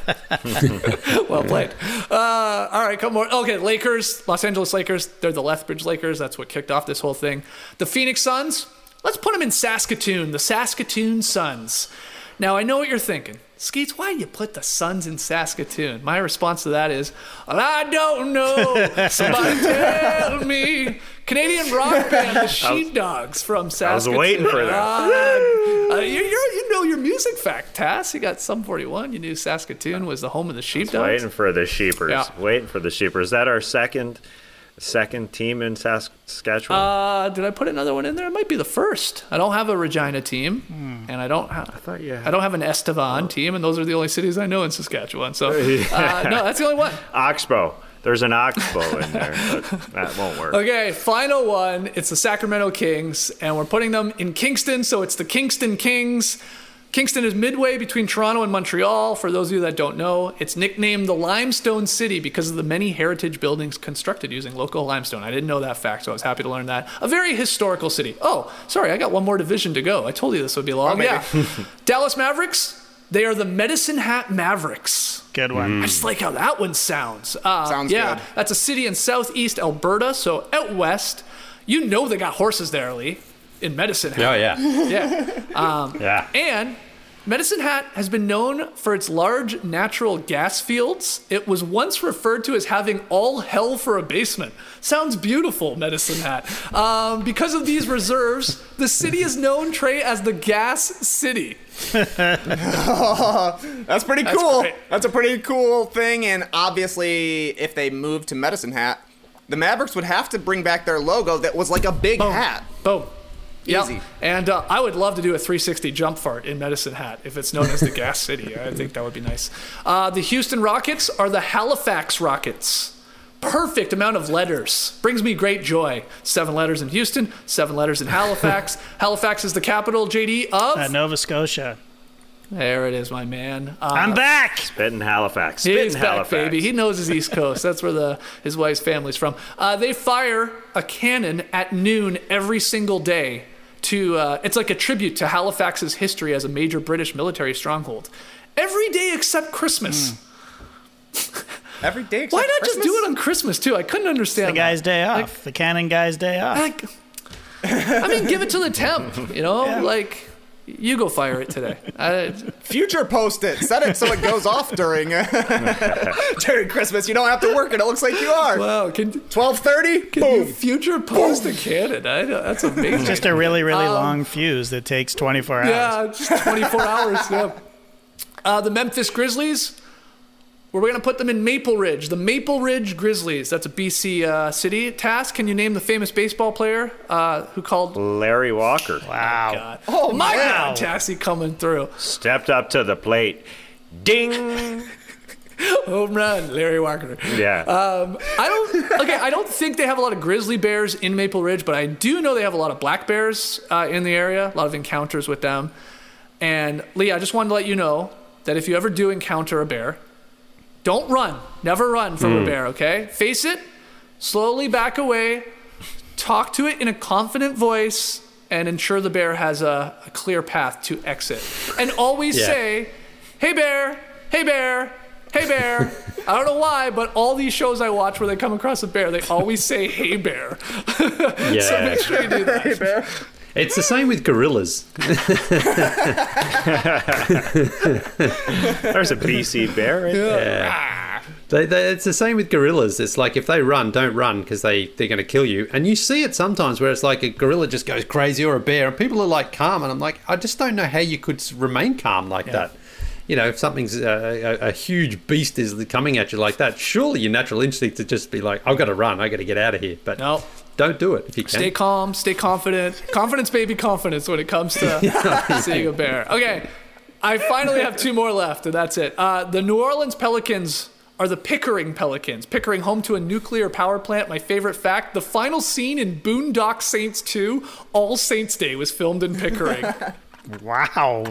Well played. All right, come on. Okay, Lakers, Los Angeles Lakers. They're the Lethbridge Lakers. That's what kicked off this whole thing. The Phoenix Suns. Let's put them in Saskatoon. The Saskatoon Suns. Now, I know what you're thinking. Skeets, why do you put the Suns in Saskatoon? My response to that is, well, I don't know. Somebody tell me. Canadian rock band, the Sheepdogs from Saskatoon. I was waiting for that. You know your music fact, Tass. You got Sum 41. You knew Saskatoon was the home of the Sheepdogs. Waiting for the Sheepers. Yeah. Waiting for the Sheepers. Is that our second team in Saskatchewan? Did I put another one in there? It might be the first. I don't have a Regina team, and I don't have an Estevan team, and those are the only cities I know in Saskatchewan. So no, that's the only one. Oxbow. There's an Oxbow in there, but that won't work. Okay, final one. It's the Sacramento Kings, and we're putting them in Kingston, so it's the Kingston Kings. Kingston is midway between Toronto and Montreal. For those of you that don't know, it's nicknamed the Limestone City because of the many heritage buildings constructed using local limestone. I didn't know that fact, so I was happy to learn that. A very historical city. Oh, sorry, I got one more division to go. I told you this would be long. Yeah. Dallas Mavericks. They are the Medicine Hat Mavericks. Good one. I just like how that one sounds. Sounds good. That's a city in southeast Alberta, so out west. You know they got horses there, Lee, in Medicine Hat. Oh, yeah. Yeah. And Medicine Hat has been known for its large natural gas fields. It was once referred to as having all hell for a basement. Sounds beautiful, Medicine Hat. Because of these reserves, the city is known, Trey, as the Gas City. That's pretty cool. Great. That's a pretty cool thing. And obviously, if they moved to Medicine Hat, the Mavericks would have to bring back their logo that was like a big hat. Boom. Easy. Yeah. And I would love to do a 360 jump fart in Medicine Hat if it's known as the Gas City. I think that would be nice. The Houston Rockets are the Halifax Rockets. Perfect amount of letters. Brings me great joy. 7 letters in Houston, 7 letters in Halifax. Halifax is the capital, JD, of? Nova Scotia. There it is, my man. I'm back. Spitting Halifax. He's back, baby. He knows his East Coast. That's where his wife's family's from. They fire a cannon at noon every single day. It's like a tribute to Halifax's history as a major British military stronghold. Every day except Christmas. Every day except Why not Christmas? just do it on Christmas, too? I couldn't understand the guy's day off. The cannon guy's day off. I mean, give it to the temp, Yeah. You go fire it today. Future post it. Set it so it goes off during Christmas. You don't have to work it. It looks like you are. Wow. 12:30. Can you future post a cannon? That's amazing. It's just a really, really long fuse that takes 24 hours. Yeah, just 24 hours. Yeah. The Memphis Grizzlies. We're going to put them in Maple Ridge. The Maple Ridge Grizzlies. That's a BC city. Task, can you name the famous baseball player who called... Larry Walker. Wow. Oh, my God. Tassie coming through. Stepped up to the plate. Ding! Home run, Larry Walker. Yeah. I don't think they have a lot of grizzly bears in Maple Ridge, but I do know they have a lot of black bears in the area, a lot of encounters with them. And Lee, I just wanted to let you know that if you ever do encounter a bear, don't run. Never run from a bear, okay? Face it, slowly back away, talk to it in a confident voice, and ensure the bear has a clear path to exit. And always say, hey bear, hey bear, hey bear. I don't know why, but all these shows I watch where they come across a bear, they always say, hey bear. So make sure you do that. Hey bear. It's the same with gorillas. There's a BC bear right there. Yeah. It's the same with gorillas. It's like if they run, don't run because they're going to kill you. And you see it sometimes where it's like a gorilla just goes crazy or a bear and people are like calm. And I'm like, I just don't know how you could remain calm like that. You know, if something's a huge beast is coming at you like that, surely your natural instinct to just be like, I've got to run, I've got to get out of here. But no. Don't do it if you can. Stay calm, stay confident. Confidence, baby, confidence when it comes to seeing a bear. Okay, I finally have two more left, and that's it. The New Orleans Pelicans are the Pickering Pelicans. Pickering, home to a nuclear power plant. My favorite fact, the final scene in Boondock Saints 2, All Saints Day, was filmed in Pickering. Wow.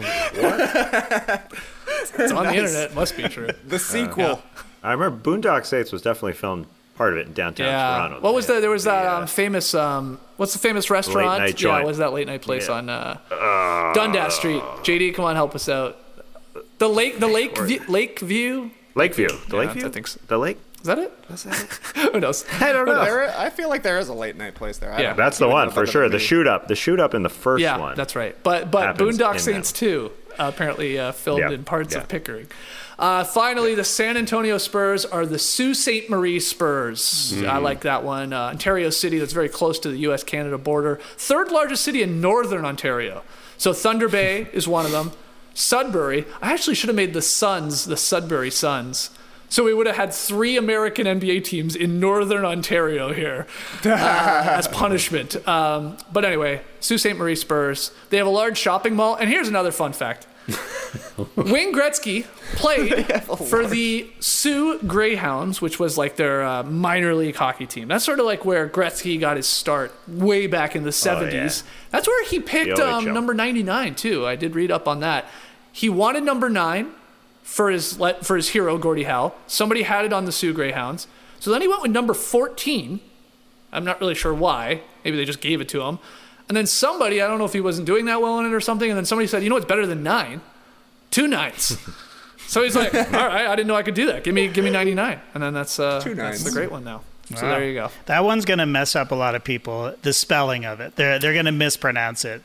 It's on the internet. It must be true. The sequel. I remember Boondock Saints was definitely filmed part of it in downtown Toronto. What was there was that famous what's the famous restaurant? Late night joint. Yeah, what was that late night place on Dundas Street? JD, come on, help us out. The Lakeview. Lakeview. The Lakeview? I think so. The lake? Is that it? Who knows? I don't know. I feel like there is a late night place there. Yeah, that's the one for sure. The shoot up in the first one. Yeah, that's right. But Boondock Saints 2 apparently filmed in parts of Pickering. Finally, the San Antonio Spurs are the Sault Ste. Marie Spurs. I like that one. Ontario City, that's very close to the U.S.-Canada border. Third largest city in northern Ontario. So Thunder Bay is one of them. Sudbury. I actually should have made the Suns the Sudbury Suns. So we would have had 3 American NBA teams in northern Ontario here as punishment. But anyway, Sault Ste. Marie Spurs. They have a large shopping mall. And here's another fun fact. Wayne Gretzky played for the Sioux Greyhounds, which was like their minor league hockey team. That's sort of like where Gretzky got his start way back in the 70s. Yeah. That's where he picked number 99 too. I did read up on that. He wanted number 9 for his hero, Gordie Howe. Somebody had it on the Sioux Greyhounds. So then he went with number 14. I'm not really sure why. Maybe they just gave it to him. And then somebody, I don't know if he wasn't doing that well in it or something, and then somebody said, you know what's better than 9? 2 9s. So he's like, all right, I didn't know I could do that. Give me 99. And then that's 2 9s. That's the great one now. So there you go. That one's going to mess up a lot of people. The spelling of it. They're going to mispronounce it.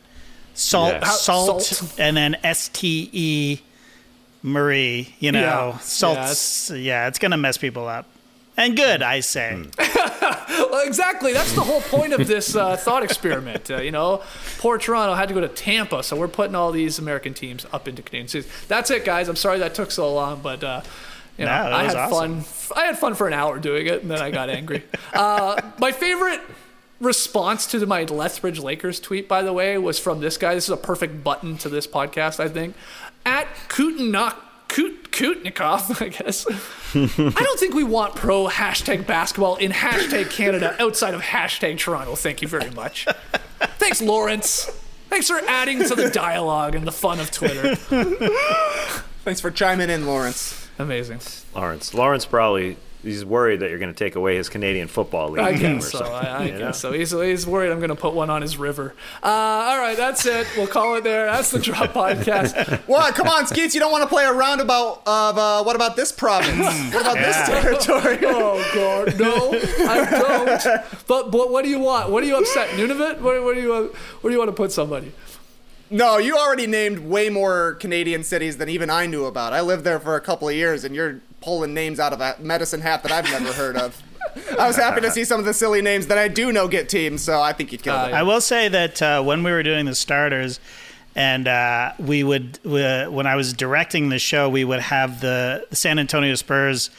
Salt, and then STE Marie, salts. Yeah, it's going to mess people up. And good, I say. Well, exactly. That's the whole point of this thought experiment. Poor Toronto had to go to Tampa, so we're putting all these American teams up into Canadian cities. That's it, guys. I'm sorry that took so long, but I had awesome. fun. I had fun for an hour doing it, and then I got angry. My favorite response to my Lethbridge Lakers tweet, by the way, was from this guy. This is a perfect button to this podcast, I think. At Kutnikov, I guess. I don't think we want pro #basketball in #Canada outside of #Toronto. Thank you very much. Thanks, Lawrence. Thanks for adding to the dialogue and the fun of Twitter. Thanks for chiming in, Lawrence. Amazing. Lawrence probably... He's worried that you're going to take away his Canadian Football League. I guess so. I guess so. He's worried I'm going to put one on his river. All right, that's it. We'll call it there. That's the Drop Podcast. What? Come on, Skeets. You don't want to play a roundabout of what about this province? What about this territory? Oh, God. No, I don't. But what do you want? What are you upset? Nunavut? Where do you want to put somebody? No, you already named way more Canadian cities than even I knew about. I lived there for a couple of years, and you're pulling names out of a medicine hat that I've never heard of. I was happy to see some of the silly names that I do know get teams, so I think you'd kill them. I will say that when we were doing the starters, and when I was directing the show, we would have the San Antonio Spurs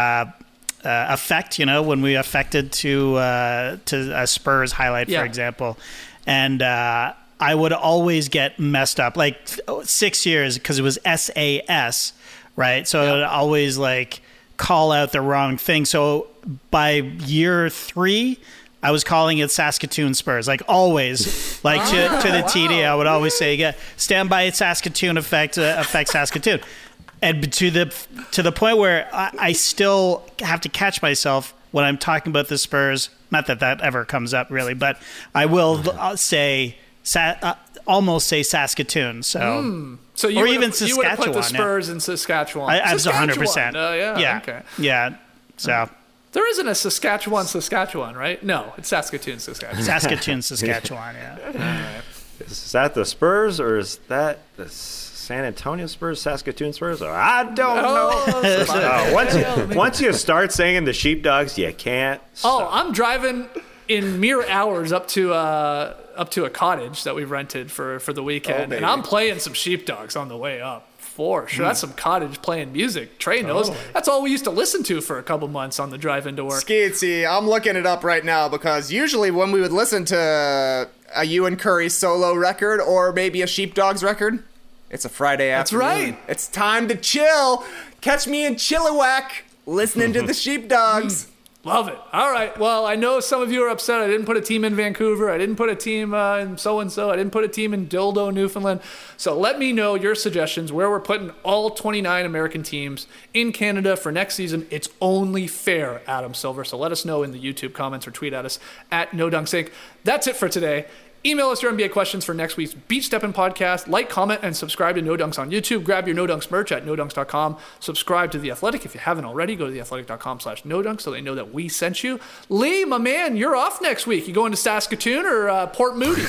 effect, when we affected to a Spurs highlight, for example. And I would always get messed up, like 6 years, because it was SAS, right? So I would always call out the wrong thing. So by year 3, I was calling it Saskatoon Spurs, always, to the TD. I would always say, stand by Saskatoon affect Saskatoon. And to the point where I still have to catch myself when I'm talking about the Spurs. Not that ever comes up really, but I will say almost say Saskatoon. So you or would even have, Saskatchewan. You would have put the Spurs in Saskatchewan. I was 100%. Yeah. Okay. Yeah. So there isn't a Saskatchewan, right? No, it's Saskatoon, Saskatchewan. Saskatoon, Saskatchewan. Yeah. All right. Is that the Spurs or is that the San Antonio Spurs, Saskatoon Spurs? I don't know. Once you start saying the Sheepdogs, you can't stop. I'm driving in mere hours up to a cottage that we rented for the weekend, and I'm playing some Sheepdogs on the way up. For sure. That's some cottage playing music. Trey knows. That's all we used to listen to for a couple months on the drive into work. Skeetsy, I'm looking it up right now because usually when we would listen to a Ewan Curry solo record or maybe a Sheepdogs record, it's a Friday afternoon. That's right. It's time to chill. Catch me in Chilliwack listening to the Sheepdogs. Love it. All right. Well, I know some of you are upset. I didn't put a team in Vancouver. I didn't put a team in so-and-so. I didn't put a team in Dildo, Newfoundland. So let me know your suggestions where we're putting all 29 American teams in Canada for next season. It's only fair, Adam Silver. So let us know in the YouTube comments or tweet at us at NoDunksInc. That's it for today. Email us your NBA questions for next week's Beach Steppin' podcast. Like, comment, and subscribe to No Dunks on YouTube. Grab your No Dunks merch at NoDunks.com. Subscribe to The Athletic if you haven't already. Go to theathletic.com/NoDunks so they know that we sent you. Lee, my man, you're off next week. You going to Saskatoon or Port Moody?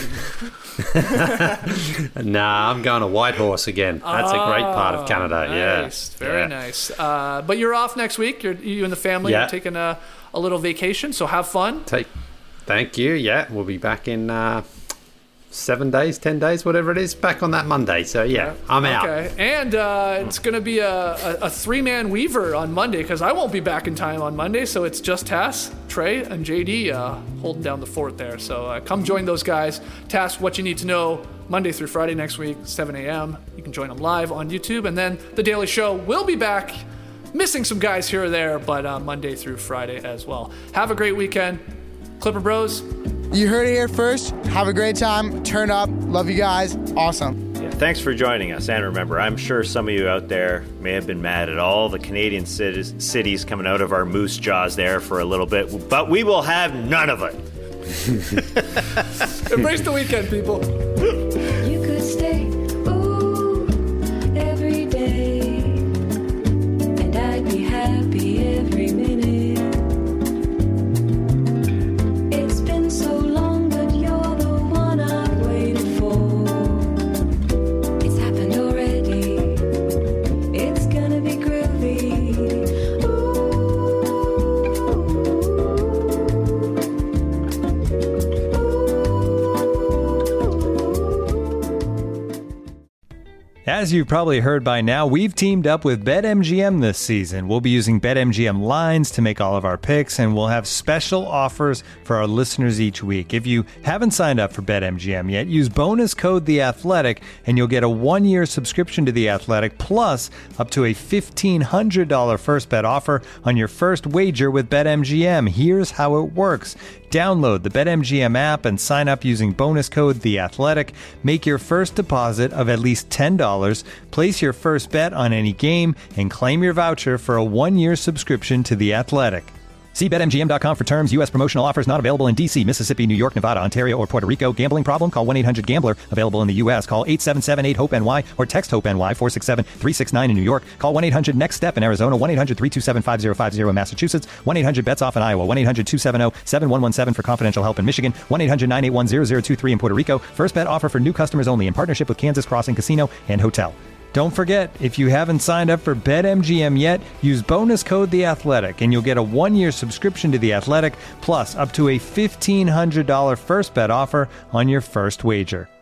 Nah, I'm going to Whitehorse again. That's a great part of Canada. Nice. Very nice. But you're off next week. You and the family are taking a little vacation, so have fun. Thank you. Yeah, we'll be back in 7 days, 10 days, whatever it is, back on that Monday. So, I'm out. Okay. And it's going to be a three-man weaver on Monday because I won't be back in time on Monday. So it's just Tass, Trey, and JD holding down the fort there. So come join those guys. Tass, what you need to know Monday through Friday next week, 7 a.m. You can join them live on YouTube. And then The Daily Show will be back. Missing some guys here or there, but Monday through Friday as well. Have a great weekend. Clipper Bros. You heard it here first. Have a great time. Turn up. Love you guys. Awesome. Yeah, thanks for joining us. And remember, I'm sure some of you out there may have been mad at all the Canadian cities coming out of our moose jaws there for a little bit, but we will have none of it. Embrace the weekend, people. You could stay, every day, and I'd be happy every minute. So long, but you're the one I've waited for. It's happened already. It's gonna be groovy. As you've probably heard by now, we've teamed up with BetMGM this season. We'll be using BetMGM lines to make all of our picks, and we'll have special offers for our listeners each week. If you haven't signed up for BetMGM yet, use bonus code The Athletic, and you'll get a 1-year subscription to The Athletic, plus up to a $1,500 first bet offer on your first wager with BetMGM. Here's how it works. Download the BetMGM app and sign up using bonus code The Athletic. Make your first deposit of at least $10. Place your first bet on any game and claim your voucher for a 1-year subscription to The Athletic. See BetMGM.com for terms. U.S. promotional offers not available in D.C., Mississippi, New York, Nevada, Ontario, or Puerto Rico. Gambling problem? Call 1-800-GAMBLER. Available in the U.S. Call 877-8-HOPE-NY or text HOPE-NY 467-369 in New York. Call 1-800-NEXT-STEP in Arizona. 1-800-327-5050 in Massachusetts. 1-800-BETS-OFF in Iowa. 1-800-270-7117 for confidential help in Michigan. 1-800-981-0023 in Puerto Rico. First bet offer for new customers only in partnership with Kansas Crossing Casino and Hotel. Don't forget, if you haven't signed up for BetMGM yet, use bonus code The Athletic, and you'll get a 1-year subscription to The Athletic, plus up to a $1,500 first bet offer on your first wager.